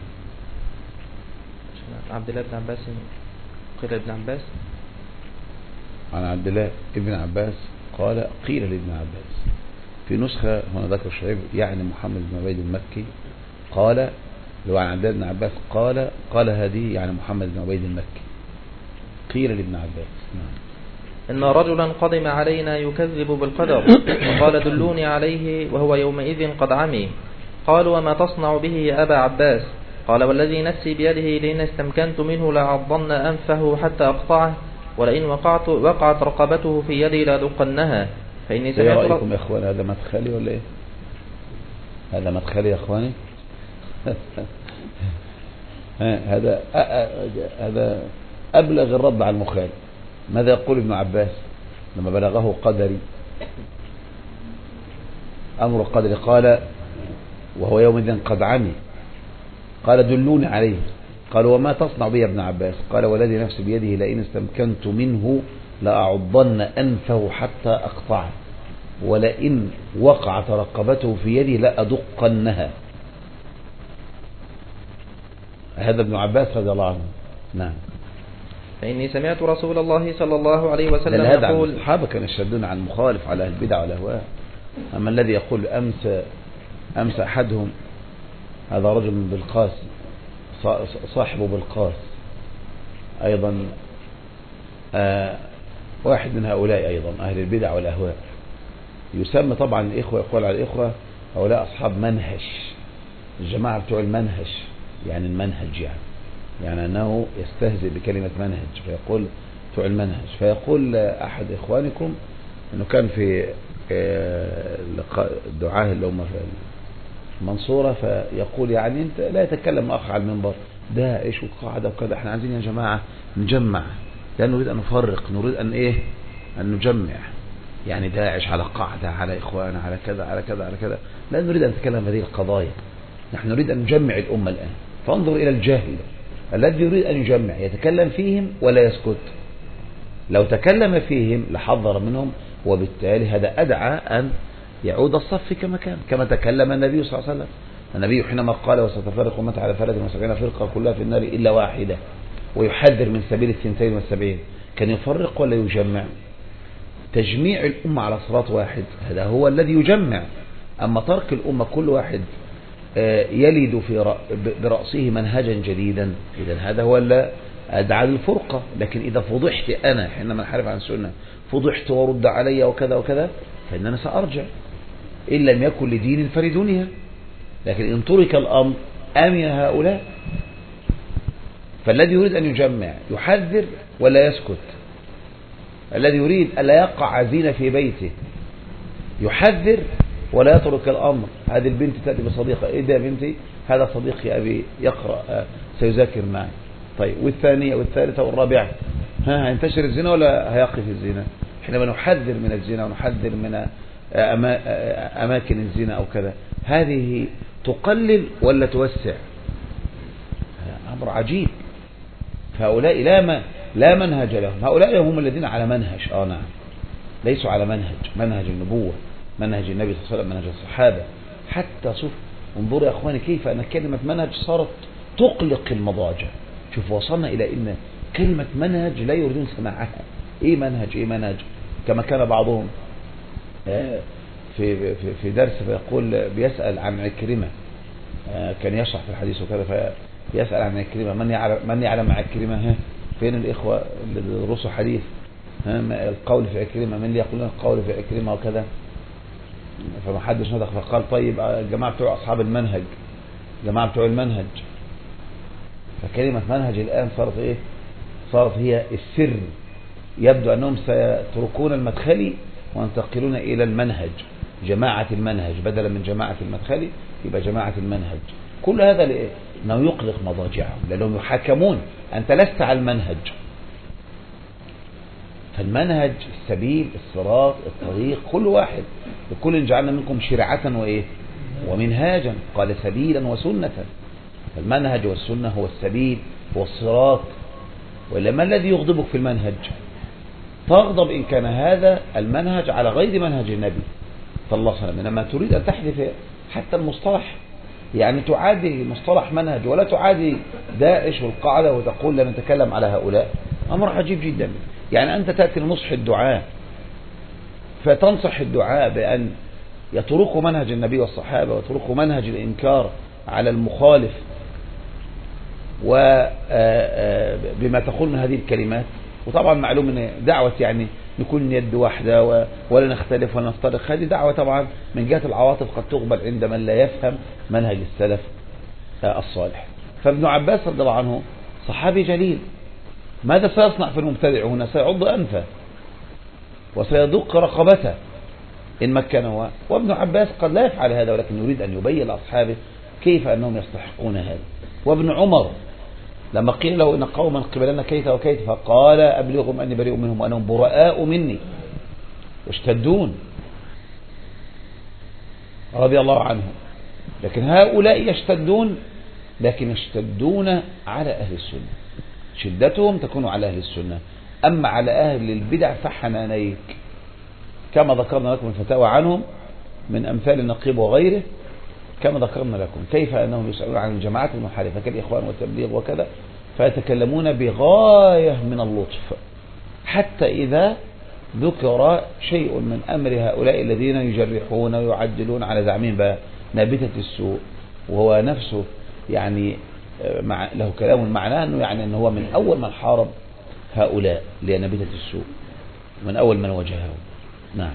عبد الله بن عباس قيل لابن عباس عن عبد الله بن عباس قال قيل لابن عباس، في نسخة هنا ذكر الشعيب يعني محمد بن عبيد المكي قال لو عن عبد الله بن عباس قال قال هذه يعني محمد بن عبيد المكي قيل لابن عباس. نعم. إن رجلا قدم علينا يكذب بالقدر وقال دلوني عليه وهو يومئذ قد عمي. قالوا وما تصنع به يا أبا عباس؟ قال والذي نفسي بيده لئن استمكنت منه لأعضن أنفه حتى أقطعه، ولئن وقعت وقعت رقبته في يدي لأدقنها. فإني سمعت. ايه رأيكم يا اخوان؟ هذا مدخلي ولا ايه؟ هذا مدخلي يا اخواني. هذا هذا أبلغ الرد على المخالف. ماذا يقول ابن عباس لما بلغه قدري أمر قدري؟ قال وهو يومئذ قد عمي، قال دلوني عليه. قال وما تصنع بي يا ابن عباس؟ قال والذي نفسي بيده لئن استمكنت منه لأعضن أنفه حتى أقطعه، ولئن وقعت رقبته في يدي لأدقنها. هذا ابن عباس رضي الله عنه. نعم. فإني سمعت رسول الله صلى الله عليه وسلم يقول الصحابة كانوا يشدون على المخالف على البدع والأهواء، أما الذي يقول أمس أمس أحدهم هذا رجل من بالقاس صاحبه بالقاس أيضا آه واحد من هؤلاء أيضا أهل البدع والأهواء، يسمى طبعا الإخوة، يقول على الإخوة هؤلاء أصحاب منهج، الجماعة بتوع المنهج، يعني المنهج يعني يعني أنه يستهزئ بكلمة منهج فيقول بتوع المنهج. فيقول أحد إخوانكم أنه كان في الدعاة اللي هم في المنصورة، فيقول يعني أنت لا يتكلم أخ على المنبر داعش والقاعدة وكذا، احنا عايزين يا جماعة نجمع، لا نريد أن نفرق، نريد أن إيه أن نجمع، يعني داعش على قاعدة على إخوان على كذا على كذا على كذا، لا نريد أن نتكلم هذه القضايا، نحن نريد أن نجمع الأمة الآن. فانظر إلى الجاهل الذي يريد أن يجمع، يتكلم فيهم ولا يسكت؟ لو تكلم فيهم لحذر منهم، وبالتالي هذا أدعى أن يعود الصف كما كان، كما تكلم النبي صلى الله عليه وسلم. النبي حينما قال وستفرق أمتي على ثلاث وسبعين فرقة كلها في النار إلا واحدة، ويحذر من سبيل الثنتين والسبعين، كان يفرق ولا يجمع؟ تجميع الأمة على صراط واحد هذا هو الذي يجمع. أما ترك الأمة كل واحد يلد في برأسه منهجا جديدا، إذا هذا هو اللي أدعى للفرقة. لكن إذا فضحت أنا حينما نحارب عن السنة، فضحت ورد علي وكذا وكذا، فإننا سأرجع إن لم يكن لدين فلدنيا. لكن إن ترك الأمر آمن هؤلاء. فالذي يريد أن يجمع يحذر ولا يسكت؟ الذي يريد ألا يقع زينة في بيته يحذر ولا يترك الأمر. هذه البنت تأتي بصديقة، إيه ده يا بنتي؟ هذا صديقي أبي يقرأ سيذاكر معي. طيب والثانية والثالثة والرابعة، ها هينتشر الزنا ولا هيقف الزنا؟ حينما نحذر من الزنا ونحذر من أماكن الزنا أو كذا، هذه تقلل ولا توسع؟ أمر عجيب. فهؤلاء لا ما لا منهج لهم، هؤلاء هم الذين على منهج، آه نعم، ليسوا على منهج منهج النبوة، منهج النبي صلى الله عليه وسلم، منهج الصحابة. حتى شوف، انظروا يا أخواني كيف أن كلمة منهج صارت تقلق المضاجع. شوف وصلنا إلى أن كلمة منهج لا يريدون سماعها. إيه منهج؟ إيه منهج؟ كما كان بعضهم في في في درس فيقول بيسأل عن عكرمة، كان يشرح في الحديث وكذا، فيسأل عن عكرمة، من يعلم من يعلم عكرمة؟ ها فين الإخوة اللي درسوا حديث؟ ها القول في عكرمة، من اللي يقولون القول في عكرمة وكذا؟ فما حدش نطق، فقال طيب الجماعة بتوع أصحاب المنهج، الجماعة بتوع المنهج. فكلمة منهج الآن صارت إيه؟ صارت هي السر. يبدو أنهم سيتركون المدخلي وينتقلون إلى المنهج، جماعة المنهج بدلا من جماعة المدخلي يبقى جماعة المنهج. كل هذا لإيه؟ أنه يقلق مضاجعهم، لأنهم يحاكمون، أنت لست على المنهج. فالمنهج السبيل، الصراط، الطريق، كل واحد، لكل جعلنا منكم شرعة وإيه ومنهاجا، قال سبيلا وسنة. فالمنهج والسنة هو السبيل، هو الصراط. وإلا ما الذي يغضبك في المنهج؟ تغضب إن كان هذا المنهج على غير منهج النبي صلى الله عليه وسلم. لما تريد أن تحذف حتى المصطلح، يعني تعادي مصطلح منهج ولا تعادي داعش والقاعدة وتقول لا نتكلم على هؤلاء، أمر عجيب جدا. يعني أنت تأتي لنصح الدعاء فتنصح الدعاء بأن يتركوا منهج النبي والصحابة ويتركوا منهج الإنكار على المخالف، وبما تقول من هذه الكلمات. وطبعا معلوم أن دعوة يعني نكون يد واحدة ولا نختلف ولا نفترق، هذه دعوة طبعا من جهة العواطف قد تقبل عند من لا يفهم منهج السلف الصالح. فابن عباس رضي الله عنه صحابي جليل، ماذا سيصنع في المبتدع هنا؟ سيعض أنفه وسيدق رقبته إن مكنه. وابن عباس قد لا يفعل هذا، ولكن يريد أن يبين لأصحابه كيف أنهم يستحقون هذا. وابن عمر لما قيل له إن قوما قبلنا كيف وكيف، فقال أبلغهم أني بريء منهم وأنهم براء مني يشتدون رضي الله عنهم. لكن هؤلاء يشتدون، لكن يشتدون على أهل السنة، شدتهم تكون على أهل السنة. أما على أهل البدع فحنانيك، كما ذكرنا لكم الفتاوى عنهم من أمثال النقيب وغيره، كما ذكرنا لكم كيف أنهم يسألون عن الجماعات المحارفة كالإخوان والتبليغ وكذا، فيتكلمون بغاية من اللطف، حتى إذا ذكر شيء من أمر هؤلاء الذين يجرحون ويعدلون على زعمهم بقى نابتة السوء، وهو نفسه يعني مع له كلام معناه أنه يعني أنه هو من أول من حارب هؤلاء لنابتة السوء، من أول من واجههم. نعم.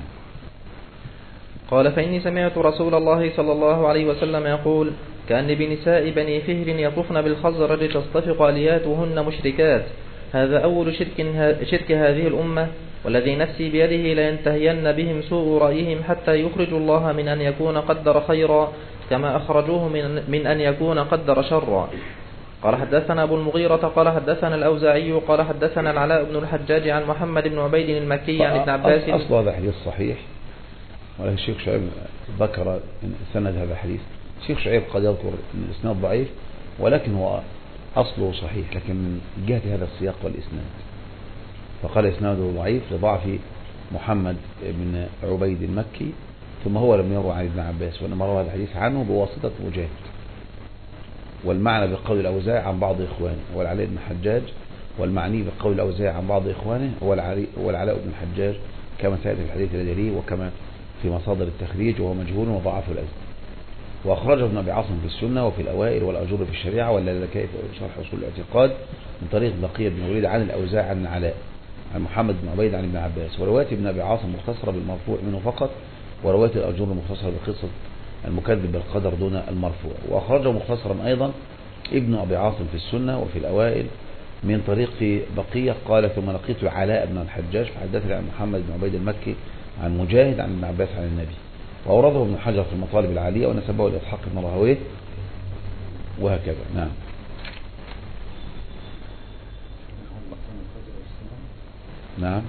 قال فإني سمعت رسول الله صلى الله عليه وسلم يقول: كأن بنساء بني فهر يطفن بالخزرج تصطفق آلياتهن مشركات، هذا أول شرك, شرك هذه الأمة، والذي نفسي بيده لينتهين بهم سوء رأيهم حتى يخرجوا الله من أن يكون قدر خيرا كما أخرجوه من, من أن يكون قدر شرا. قال حدثنا أبو المغيرة قال حدثنا الأوزاعي قال حدثنا العلاء بن الحجاج عن محمد بن عبيد المكي عن ابن عباس. أصل هذا حديث صحيح، ولكن الشيخ شعيب ذكر سند هذا الحديث. الشيخ شعيب قد يذكر من الإسناد ضعيف، ولكن هو أصله صحيح، لكن من جهة هذا السياق والإسناد فقال إسناده ضعيف لضعف محمد بن عبيد المكي، ثم هو لم يروى عن ابن عباس، وإنما روى هذا الحديث عنه بواسطة مجاهد. والمعنى بقول الأوزاعي عن بعض إخوانه هو العلاء بن الحجاج، والمعني بقول الأوزاعي عن بعض إخوانه هو العلاء بن الحجاج، كما سيأتي في الحديث الذي وكما في مصادر التخريج، وهو مجهول وضعفه الأزل. وأخرجه ابن أبي عاصم في السنة وفي الأوائل والأجور في الشريعة واللالكائي في شرح أصول الاعتقاد من طريق بقية بن وليد عن الأوزاعي عن العلاء عن محمد بن عبيد عن ابن عباس. ورواية ابن أبي عاصم مختصرة بالمرفوع منه فقط، ورواية الأجور مختصرة بقصة المكذب بالقدر دون المرفوع. وأخرجه مختصرا أيضا ابن أبي عاصم في السنة وفي الأوائل من طريق بقية قال ثم لقيت علاء بن الحجاج فحدثني عن محمد بن عبيد المكي عن مجاهد عن ابن عباس عن النبي، وأورده ابن حجر في المطالب العالية ونسبه لإسحاق بن راهويه وهكذا. نعم. نعم.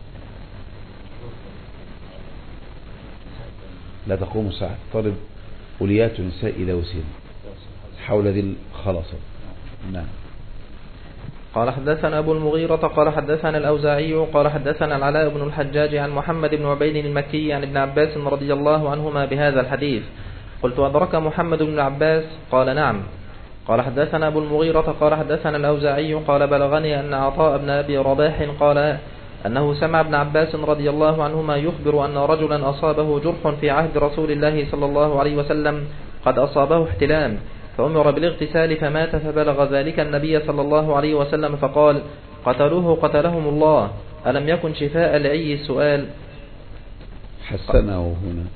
لا تقوم الساعة طالب أوليات نساء إلى وسيلة حول ذي الخلاصة. نعم. قال حدثنا أبو المغيرة قال حدثنا الأوزاعي قال حدثنا العلاء بن الحجاج عن محمد بن عبيد المكي عن ابن عباس رضي الله عنهما بهذا الحديث. قلت أدرك محمد بن عباس؟ قال نعم. قال حدثنا أبو المغيرة قال حدثنا الأوزاعي قال بلغني أن عطاء بن أبي رباح قال أنه سمع ابن عباس رضي الله عنهما يخبر أن رجلا أصابه جرح في عهد رسول الله صلى الله عليه وسلم قد أصابه احتلام فأمر بالاغتسال فمات، فبلغ ذلك النبي صلى الله عليه وسلم فقال قتلوه قتلهم الله، ألم يكن شفاء لأي السؤال؟ حسنه هنا.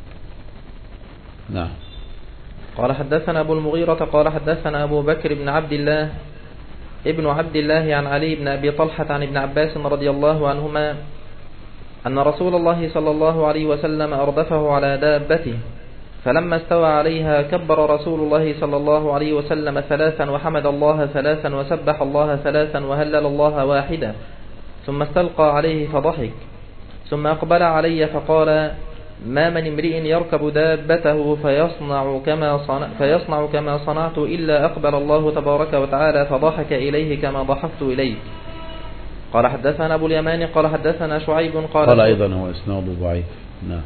نعم. قال حدثنا أبو المغيرة قال حدثنا أبو بكر بن عبد الله ابن عبد الله عن علي بن أبي طلحة عن ابن عباس رضي الله عنهما أن رسول الله صلى الله عليه وسلم أردفه على دابته فلما استوى عليها كبر رسول الله صلى الله عليه وسلم ثلاثا وحمد الله ثلاثا وسبح الله ثلاثا وهلل الله واحدا، ثم استلقى عليه فضحك، ثم أقبل علي فقال ما من امرئ يركب دابته فيصنع كما, صنع فيصنع كما صنعت إلا أقبل الله تبارك وتعالى فضحك إليه كما ضحكت إليه. قال حدثنا أبو اليمان قال حدثنا شعيب قال, قال أيضا هو إسناده ضعيف. نعم.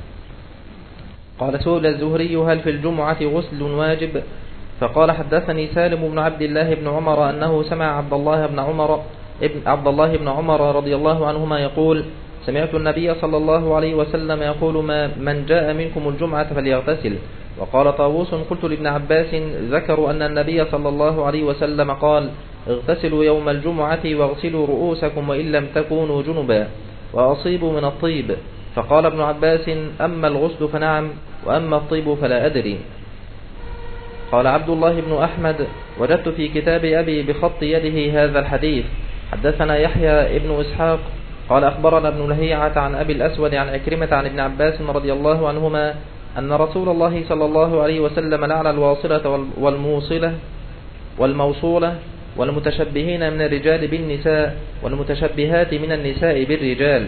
قال سئل الزهري هل في الجمعة غسل واجب؟ فقال حدثني سالم بن عبد الله بن عمر أنه سمع عبد الله بن عمر ابن عبد الله بن عمر رضي الله عنهما يقول سمعت النبي صلى الله عليه وسلم يقول ما من جاء منكم الجمعة فليغتسل. وقال طاووس قلت لابن عباس ذكروا أن النبي صلى الله عليه وسلم قال اغتسلوا يوم الجمعة واغسلوا رؤوسكم وإن لم تكونوا جنبا وأصيبوا من الطيب. فقال ابن عباس أما الغسل فنعم وأما الطيب فلا أدري. قال عبد الله بن أحمد وجدت في كتاب أبي بخط يده هذا الحديث. حدثنا يحيى ابن إسحاق قال أخبرنا ابن لهيعة عن أبي الأسود عن عكرمة عن ابن عباس رضي الله عنهما أن رسول الله صلى الله عليه وسلم لعن الواصلة والموصلة والموصولة والمتشبهين من الرجال بالنساء والمتشبهات من النساء بالرجال.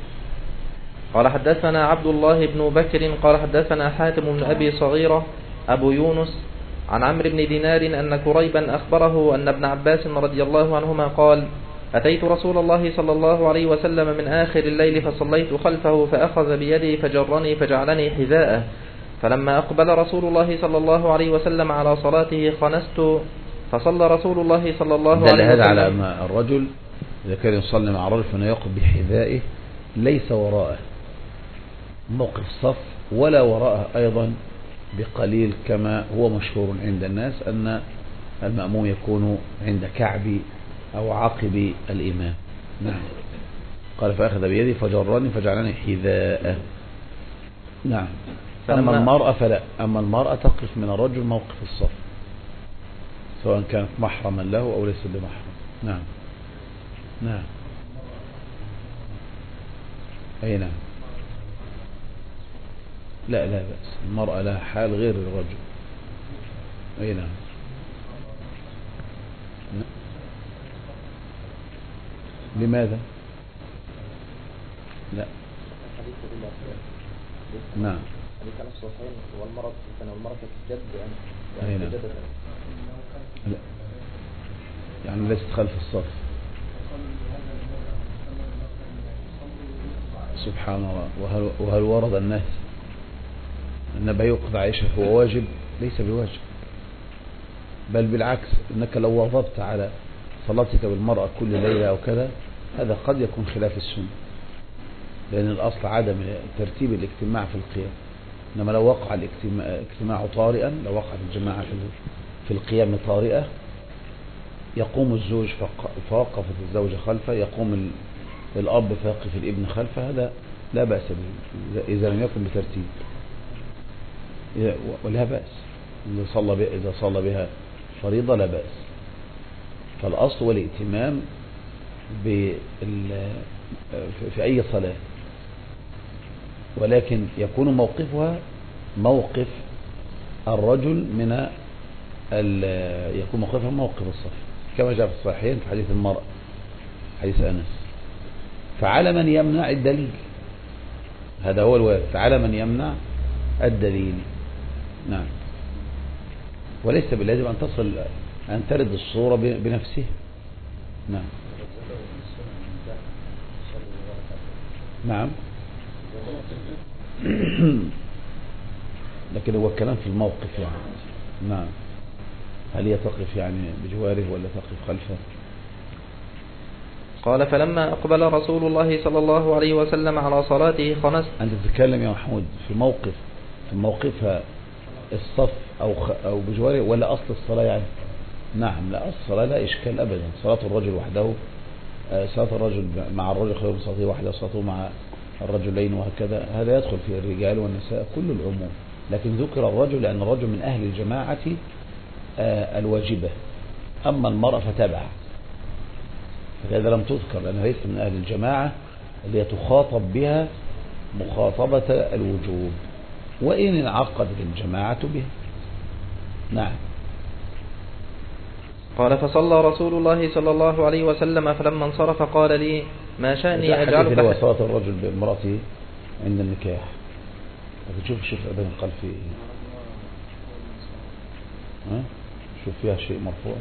قال حدثنا عبد الله بن بكر قال حدثنا حاتم بن أبي صغيرة أبو يونس عن عمرو بن دينار أن كريبا أخبره أن ابن عباس رضي الله عنهما قال أتيت رسول الله صلى الله عليه وسلم من آخر الليل فصليت خلفه فأخذ بيدي فجرني فجعلني حذاءه، فلما أقبل رسول الله صلى الله عليه وسلم على صلاته خنست فصلى رسول الله صلى الله عليه وسلم. هذا على أن الرجل إذا كان يصلي مع الرجل فنيقف بحذائه ليس وراءه موقف الصف ولا وراءه أيضا بقليل كما هو مشهور عند الناس أن المأموم يكون عند كعب أو عقب الإمام. نعم. قال فأخذ بيدي فجرني فجعلني حذاءه. نعم. أما المرأة فلا، أما المرأة تقف من الرجل موقف الصف سواء كانت محرما له أو ليس بمحرم. نعم. نعم. أي نعم. لا لا بأس، المرأة لها حال غير الرجل. أي نعم. لماذا؟ لا. نعم. والمرأة والمرأة تجد يعني نعم. لا. يعني ليست خلف الصف. سبحان الله. وهل, وهل ورد الناس أن بيوقظ عائشة هو واجب؟ ليس بواجب، بل بالعكس، إنك لو واظبت على صلاتك بالمرأة كل ليلة أو كذا هذا قد يكون خلاف السنة، لأن الأصل عدم ترتيب الاجتماع في القيام. إنما لو وقع الاجتماع طارئا، لو وقعت الجماعة في القيام طارئة يقوم الزوج فوقفت الزوجة خلفه، يقوم الأب فيقف الابن خلفه، هذا لا بأس به إذا لم يكن بترتيب، ولا بأس إذا صلى بها, إذا صلى بها فريضة لا بأس. فالأصل والائتمام في أي صلاة، ولكن يكون موقفها موقف الرجل من يكون موقفها موقف الصف، كما جاء في الصحيحين في حديث المرأة حديث أنس. فعلى من يمنع الدليل، هذا هو الوارد، فعلى من يمنع الدليل. نعم. وليس باللازم أن تصل أن ترد الصورة بنفسها. نعم. نعم. لكن هو الكلام في الموقف يعني. نعم. هل هي تقف يعني بجواره ولا تقف خلفه؟ قال فلما أقبل رسول الله صلى الله عليه وسلم على صلاته خنست. أنت تتكلم يا محمود في موقف في موقفها الصف أو أو بجواره ولا أصل الصلاة يعني؟ نعم. لا، أصل الصلاة لا إشكال أبدا. صلاة الرجل وحده، صلاة الرجل مع الرجل خير من صلاته وحده، صلاته مع الرجلين وهكذا، هذا يدخل في الرجال والنساء كل العموم. لكن ذكر الرجل لأن الرجل من أهل الجماعة الواجبة، أما المرأة فتبع، فهذا لم تذكر لأنها ليست من أهل الجماعة اللي تخاطب بها مخاطبة الوجوب، وإن انعقدت الجماعة بها. نعم. قال فصلى رسول الله صلى الله عليه وسلم فلما انصرف قال لي ما شأني أجعلك حديث صلاة الرجل بامرأته عند النكاح. شوف شوف ابن قال فيه ها، شوف فيها شيء مرفوع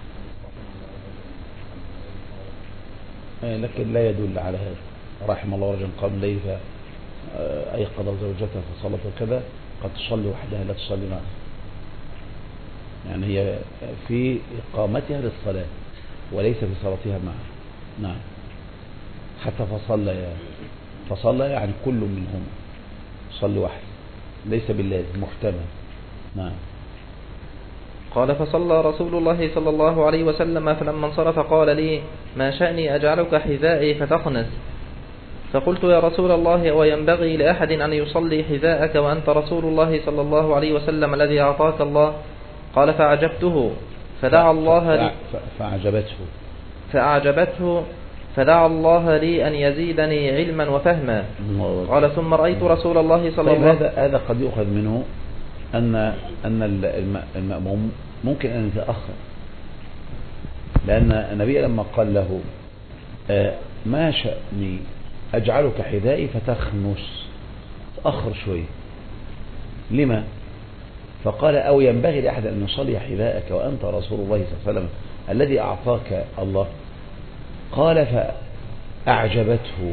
لكن لا يدل على هذا. رحم الله رجلا قام ليس أيقظ زوجته فصلت وكذا، قد تصلي وحدها لا تصلي معها، يعني هي في إقامتها للصلاة وليس في صلاتها معها. نعم. حتى فصلى فصلى يعني كل منهم صلي واحد، ليس باللازم، محتمل. نعم. قال فصلى رسول الله صلى الله عليه وسلم فلما انصرف قال لي ما شأني أجعلك حذائي فتخنس؟ فقلت يا رسول الله وينبغي لأحد أن يصلي حذاءك وأنت رسول الله صلى الله عليه وسلم الذي أعطاك الله؟ قال فأعجبته فدعا الله لي فأعجبته فأعجبته فدعا الله لي أن يزيدني علما وفهما. قال ثم رأيت رسول الله صلى الله عليه وسلم. هذا قد يؤخذ منه أن أن المأموم ممكن أن يتأخر، لأن النبي لما قال له ما شأني أجعلك حذائي فتخنس، تأخر شوي. لما؟ فقال أو ينبغي لأحد أن يصلي حذاءك وأنت رسول الله صلى الله عليه وسلم الذي أعطاك الله. قال فأعجبته.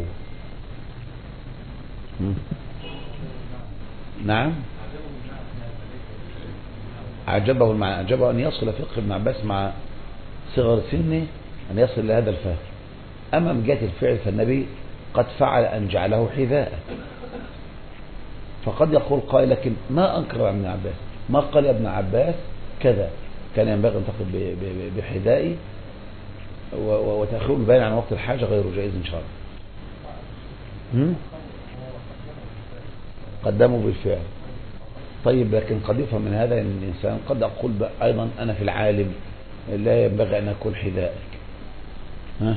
نعم. أعجبه المعنى، أعجبه أن يصل فقه ابن عباس مع صغر سنه أن يصل لهذا الفهم. أما من جهة الفعل فالنبي قد فعل أن جعله حذاء، فقد يقول قائل لكن ما أنكر عن ابن عباس، ما قال يا ابن عباس كذا، كان ينبغي أن تأخذ بحذائي، وتأخير البيان عن وقت الحاجة غير جائز إن شاء الله. قدموا بالفعل. طيب لكن قد يفهم من هذا أن الإنسان قد أقول أيضا أنا في العالم لا ينبغي أن أكون حذائك. ها؟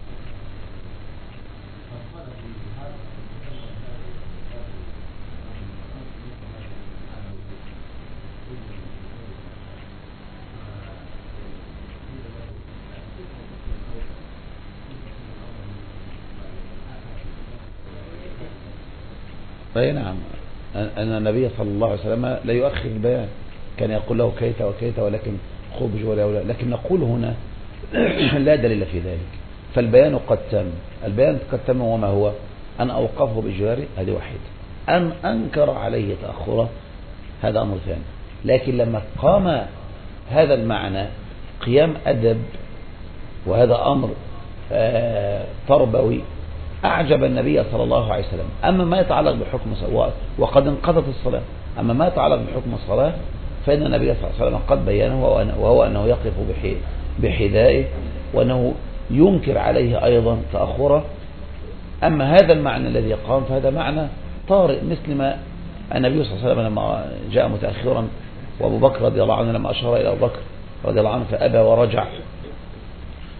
أي نعم. أن النبي صلى الله عليه وسلم لا يؤخر البيان، كان يقول له كيت وكيت ولكن خذ بجوار أولى، لكن نقول هنا لا دليل في ذلك، فالبيان قد تم، البيان قد تم، وما هو أن أوقفه بجواره هذه واحدة، أن أنكر عليه تأخره هذا أمر ثاني. لكن لما قام هذا المعنى قيام أدب، وهذا أمر آه تربوي، أعجب النبي صلى الله عليه وسلم. أما ما يتعلق بحكم الصلاة وقد انقضت الصلاة، أما ما يتعلق بحكم الصلاة فإن النبي صلى الله عليه وسلم قد بيانه، وهو أنه يقف بحذائه، وأنه ينكر عليه أيضا تأخره. أما هذا المعنى الذي قام فهذا معنى طارئ، مثل ما النبي صلى الله عليه وسلم لما جاء متأخرا وأبو بكر رضي الله عنه لما أشار إلى أبو بكر رضي الله عنه فأبى ورجع،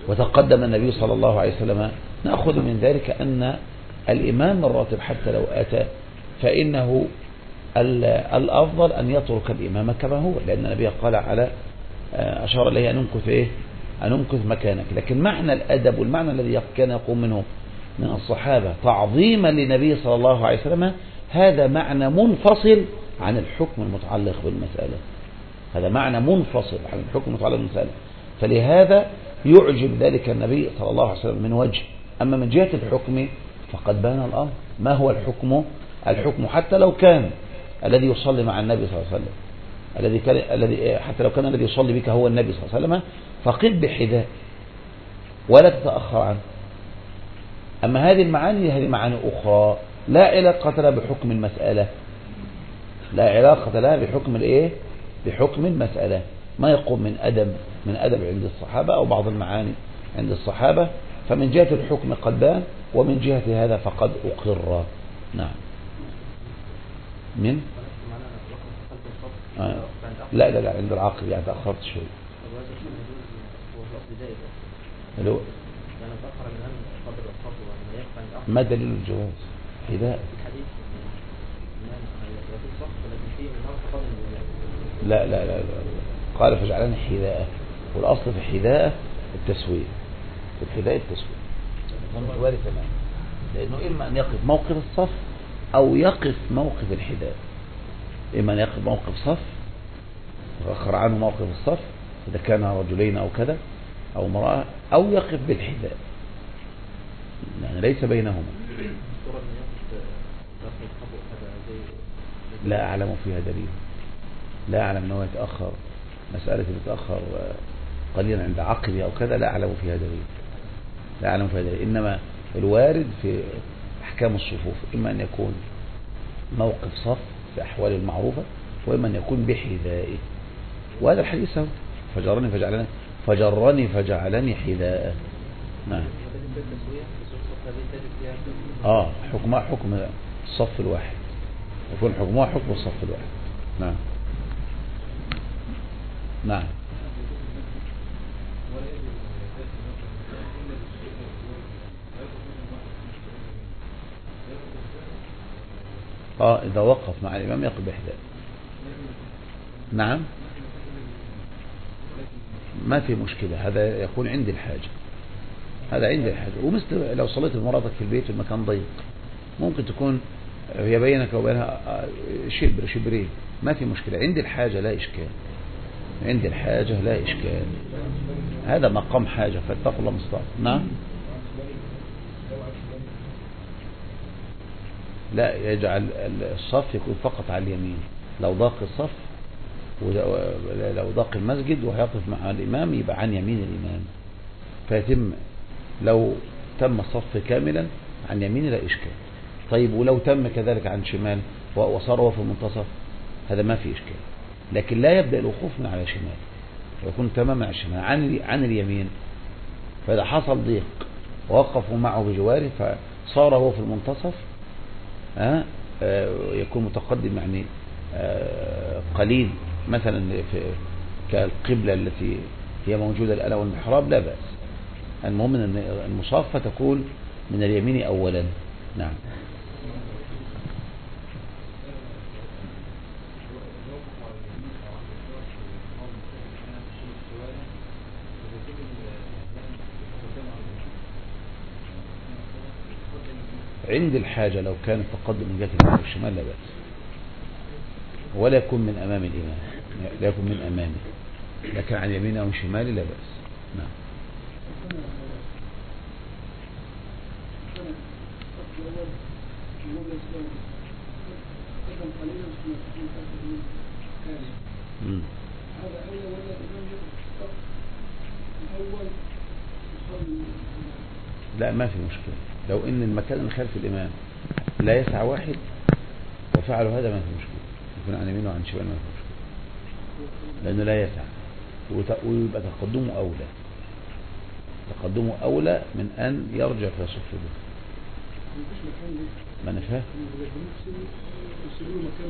وتقدم النبي صلى الله عليه وسلم، نأخذ من ذلك أن الإمام الراتب حتى لو أتى فإنه الأفضل أن يترك الإمام كما هو، لأن النبي قال على أشار إليه أن نمكث إيه أن نمكث مكانك. لكن معنى الأدب والمعنى الذي كان يقوم منه من الصحابة تعظيما للنبي صلى الله عليه وسلم، هذا معنى منفصل عن الحكم المتعلق بالمسألة، هذا معنى منفصل عن الحكم المتعلق بالمسألة. فلهذا يعجب ذلك النبي صلى الله عليه وسلم من وجه. أما من جهة الحكم فقد بان الأمر. ما هو الحكم؟ الحكم حتى لو كان الذي يصلي مع النبي صلى الله عليه وسلم، الذي كان الذي حتى لو كان الذي يصلي بك هو النبي صلى الله عليه وسلم، فقل بحذاء ولا تتأخر عنه. أما هذه المعاني هذه معاني أخرى لا علاقة لها بحكم المسألة، لا علاقة لها بحكم الإيه؟ بحكم المسألة. ما يقوم من أدب من أدب عند الصحابة أو بعض المعاني عند الصحابة، فمن جهة الحكم قد بان، ومن جهة هذا فقد أقر. نعم. من؟ آه. لا لا لا عند العقل يعني تأخرت شوي. لو ما دليل الجواز؟ حذاء. لا لا لا, لا. قال فجعلنا حذاء، والأصل في حذاء التسوية، في الحذاء التسوية وارد تماما، لأنه إما أن يقف موقف الصف أو يقف موقف الحذاء، إما أن يقف موقف صف وآخر عنه موقف الصف إذا كان رجلين أو كذا أو امرأة، أو يقف بالحذاء، يعني ليس بينهما. لا أعلم فيها دليل، لا أعلم أنه يتأخر مسألة يتأخر قليلا عند عقبه أو كذا، لا أعلم فيها دليل، لا أعلم فيها دليل. إنما الوارد في أحكام الصفوف إما أن يكون موقف صف في أحوال المعروفة، وإما أن يكون بحذائه. وهذا الحديث هو فجرني فجعلني فجرني فجعلني حذاء. نعم. آه حكمها حكم الصف الواحد، يكون حكمها حكم الصف الواحد. نعم. نعم. اه اذا وقف مع الامام يقف بحذاء. نعم ما في مشكلة، هذا يكون عند الحاجة، هذا عند الحاجة. ومثل لو صليت بمراتك في البيت المكان ضيق، ممكن تكون هي بينك وبينها شبر شبرين، ما في مشكلة. عند الحاجة لا إشكال، عند الحاجة لا إشكال، هذا مقام حاجة فاتقوا الله مستطاع. نعم. لا يجعل الصف يكون فقط على اليمين، لو ضاق الصف ولو ضاق المسجد وهيقف مع الإمام يبقى عن يمين الإمام فيتم. لو تم الصف كاملا عن يمين لا إشكال. طيب ولو تم كذلك عن شمال وصار هو في المنتصف هذا ما في إشكال، لكن لا يبدأ الوقوف من على شمال ويكون تماما على الشمال عن عن اليمين. فإذا حصل ضيق ووقفوا معه بجواره فصار هو في المنتصف، ها يكون متقدم يعني قليل مثلا في كالقبلة التي هي موجودة الآن والمحراب لا بأس. المهم أن المصافة تكون من اليمين أولا. نعم. عند الحاجة لو كان التقدم من جهة اليمين والشمال لا بأس، ولا يكون من أمام الإمام، لا يكون من أمامه، لكن عن يمينه أو شماله لا بأس. نعم. مم. لا ما في مشكلة، لو ان المكان اللي خلف الامام لا يسع واحد وفعلوا هذا ما في مشكلة، يكون عن يمينه وعن شماله ما في مشكلة، لانه لا يسع ويبقى تقدمه اولى، تقدمه اولى من ان يرجع في صف به. ما انا فاهم.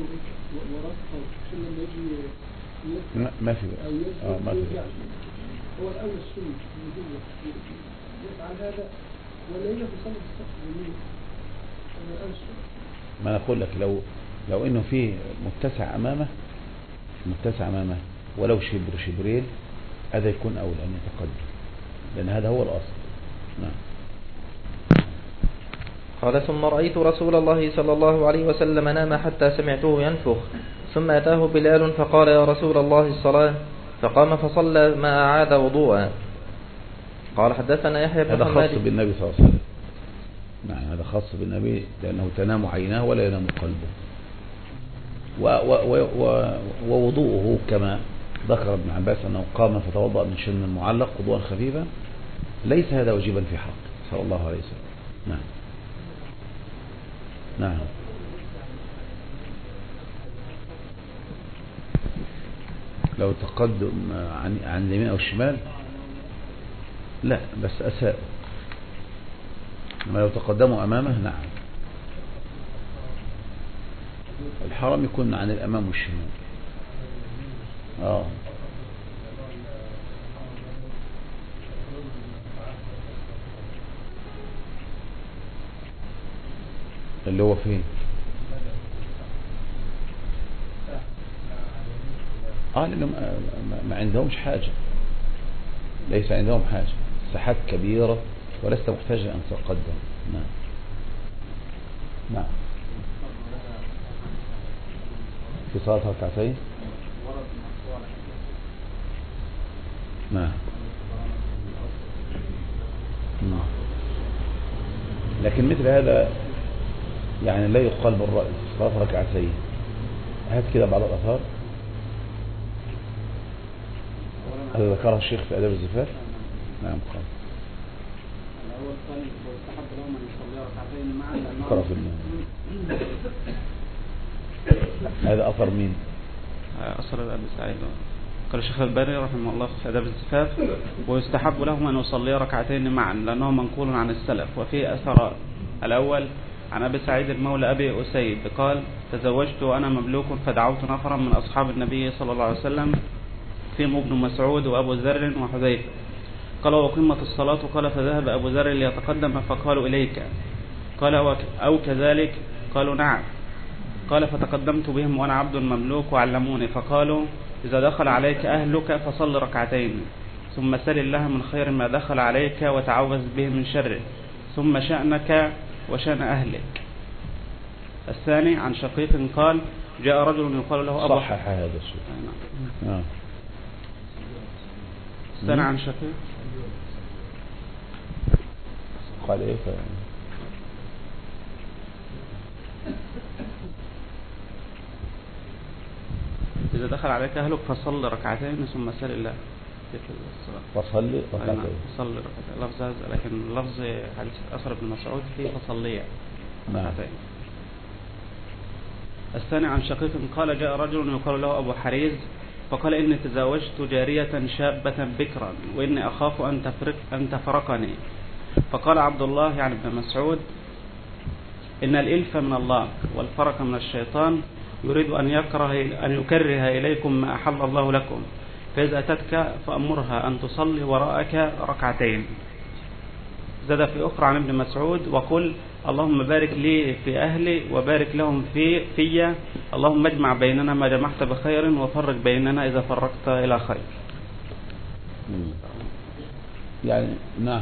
ما في بقى. اه ما في بقى. هو الأول السنة يفعل هذا ولا يجب يصلي الصف اليمين الأول السنة؟ ما أنا أقول لك لو لو إنه فيه متسع أمامه متسع أمامه ولو شبر شبرين هذا يكون أولى أن يتقدم لأن هذا هو الأصل. نعم. قال ثم رأيت رسول الله صلى الله عليه وسلم نام حتى سمعته ينفخ ثم أتاه بلال فقال يا رسول الله الصلاة فقام فصلى ما أعاد وضوءا. قال حدثنا يحيى بن هذا حماد خاص بالنبي صلى الله عليه وسلم. نعم هذا خاص بالنبي لأنه تنام عيناه ولا ينام قلبه ووضوءه كما ذكر ابن عباس أنه قام فتوضأ من شن معلق وضوءا خفيفا ليس هذا واجبا في حقه صلى الله عليه وسلم. نعم. نعم. لو تقدم عن عن اليمين أو الشمال لا بس أساء. لو تقدموا أمامه نعم الحرام يكون عن الأمام والشمال. آه اللي هو فين اه لأنهم ما عندهمش حاجة ليس عندهم حاجة ساحات كبيرة ولست محتاجا أن تقدم. نعم. نعم في صلاة ركعتين. نعم. نعم لكن مثل هذا يعني لا يقال بالرأي صلاة ركعتين. هات كده بعض الأثار هذا ذكرها الشيخ في آداب الزفاف. نعم قال الأول قال واستحب لهم أن يصلي ركعتين معا قرأ في هذا أثر مين؟ أثر أبي سعيد. قال الشيخ الباني رحمه الله في آداب الزفاف ويستحب لهم أن يصلي ركعتين معا لأنه منقول عن السلف. وفي أثر الأول عن أبي سعيد المولى أبي أسيد قال تزوجت وأنا مملوك فدعوت نفرا من أصحاب النبي صلى الله عليه وسلم فيهم ابن مسعود وأبو ذر وحذيفة. قال وقمة الصلاة قال فذهب أبو ذر ليتقدم فقالوا إليك قال أو كذلك قالوا نعم. قال فتقدمت بهم وأنا عبد مملوك وعلموني فقالوا إذا دخل عليك أهلك فصل ركعتين ثم سل الله من خير ما دخل عليك وتعوذ به من شره ثم شأنك وشأن أهلك. الثاني عن شقيق قال جاء رجل يقال له أبو صحح هذا الشيء. نعم. الثاني عن شقيق قال إيه ف... إذا دخل عليك أهلك فصل ركعتين ثم سل الله فصلي ركعتين فصل ركعتين لفظ هذا لكن لفظ حديث أثر ابن مسعود فيه فصلية ركعتين. الثاني عن شقيق قال جاء رجل يقال له أبو حريز فقال إني تزوجت جارية شابة بكرا وإني أخاف أن تفرق أن تفرقني. فقال عبد الله يعني ابن مسعود إن الإلف من الله والفرق من الشيطان يريد أن يكره أن يكره إليكم ما أحل الله لكم فإذا أتتك فأمرها أن تصلي وراءك ركعتين. زاد في أخرى عن ابن مسعود وقل اللهم بارك لي في أهلي وبارك لهم في في اللهم اجمع بيننا ما جمعت بخير وفرق بيننا إذا فرقت إلى خير. يعني نعم.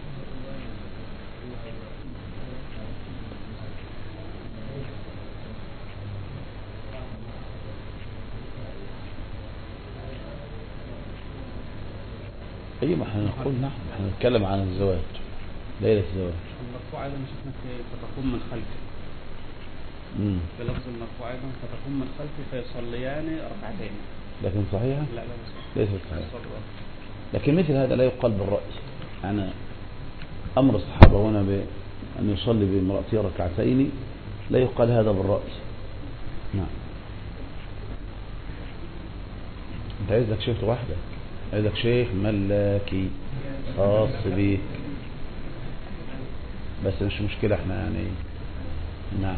أي ما احنا نقول نعم احنا نتكلم عن الزواج ليلة الزواج. المرفوع أيضا شفنا فتقوم من خلفه. امم بلفظ المرفوع أيضا فتقوم من خلفه فيصليان ركعتين. لكن صحيحة؟ لا لا ليست صحيحة. لكن مثل هذا لا يقال بالرأي. يعني أمر الصحابة هنا بأن يصلي بامرأته ركعتين لا يقال هذا بالرأي. نعم. أنت عايز لك شيخ واحدة عايزك شيخ ملاكي خاص بيك بس مش مشكلة احنا يعني. نعم.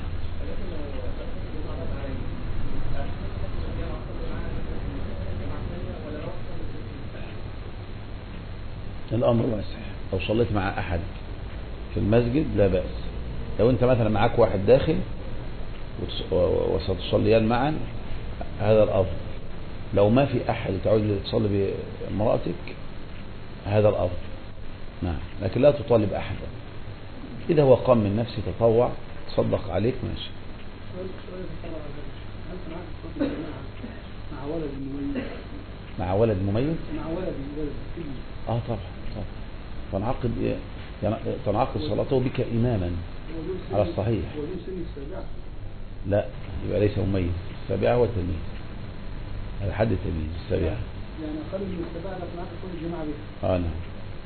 الأمر واسع. لو صليت مع أحد في المسجد لا بأس. لو أنت مثلا معاك واحد داخل وستصليان معا هذا الأفضل. لو ما في أحد تعود تصلي بامرأتك هذا الأفضل. نعم، لكن لا تطالب أحدا. إذا هو قام من نفسه تطوع تصدق عليك ماشي. مع ولد مميز مع ولد مميز مع ولد ولد اه طبعا طبعا تنعقد إيه؟ تنعقد صلاته بك إماما على الصحيح. هو له سن السابعة؟ لا، يبقى ليس مميز. السابعة هو التلميذ، هذا حد التلميذ السابعة. يعني خرج من السابعة لكن عقد كل الجماعة بها. اه نعم.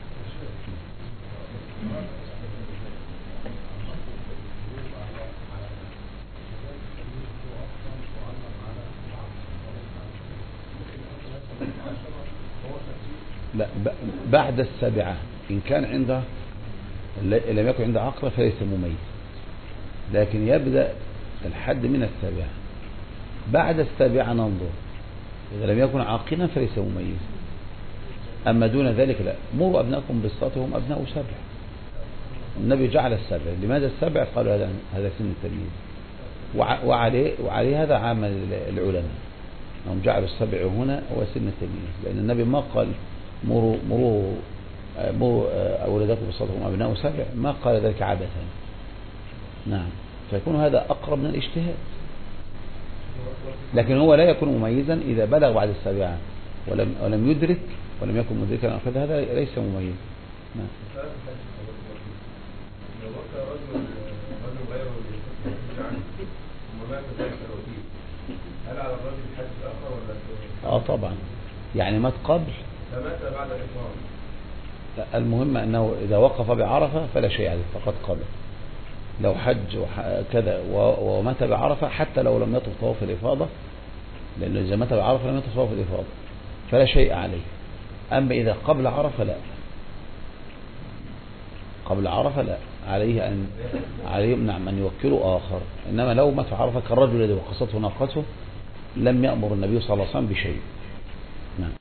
لا، بعد السابعة إن كان عنده لم يكن عنده عقل فليس مميز، لكن يبدأ الحد من السابعة. بعد السابعة ننظر، إذا لم يكن عاقلا فليس مميز. أما دون ذلك لا. مروا أبنائكم بالصلاة وهم أبناء سبع. النبي جعل السبع. لماذا السبع؟ قالوا هذا هذا سن التمييز، وعليه وعليه هذا عامل العلماء هم جعلوا السبع هنا هو سن التمييز، لأن النبي ما قال مروا مروا مروا أولادكم بالصلاة وهم أبناء سبع، ما قال ذلك عبثا. نعم، فيكون هذا أقرب من الاجتهاد. لكن هو لا يكون مميزا إذا بلغ بعد السابعة ولم ولم يدرك ولم يكن مدركا، هذا ليس مميز. نعم. هل على الرجل حج آخر ولا؟ اه طبعا، يعني مات قبل. فمات بعد الإفراد. المهم أنه إذا وقف بعرفة فلا شيء عليه فقد قبل. لو حج كذا ومات بعرفة حتى لو لم يطف طواف الإفاضة، لأنه إذا مات بعرفة لم يطف طواف الإفاضة فلا شيء عليه. أما إذا قبل عرفة لا، قبل عرفة لا، عليه أن عليه نعم أن يوكله آخر. إنما لو مات عرفة كالرجل الذي وقصته ناقته لم يأمر النبي صلى الله عليه وسلم بشيء.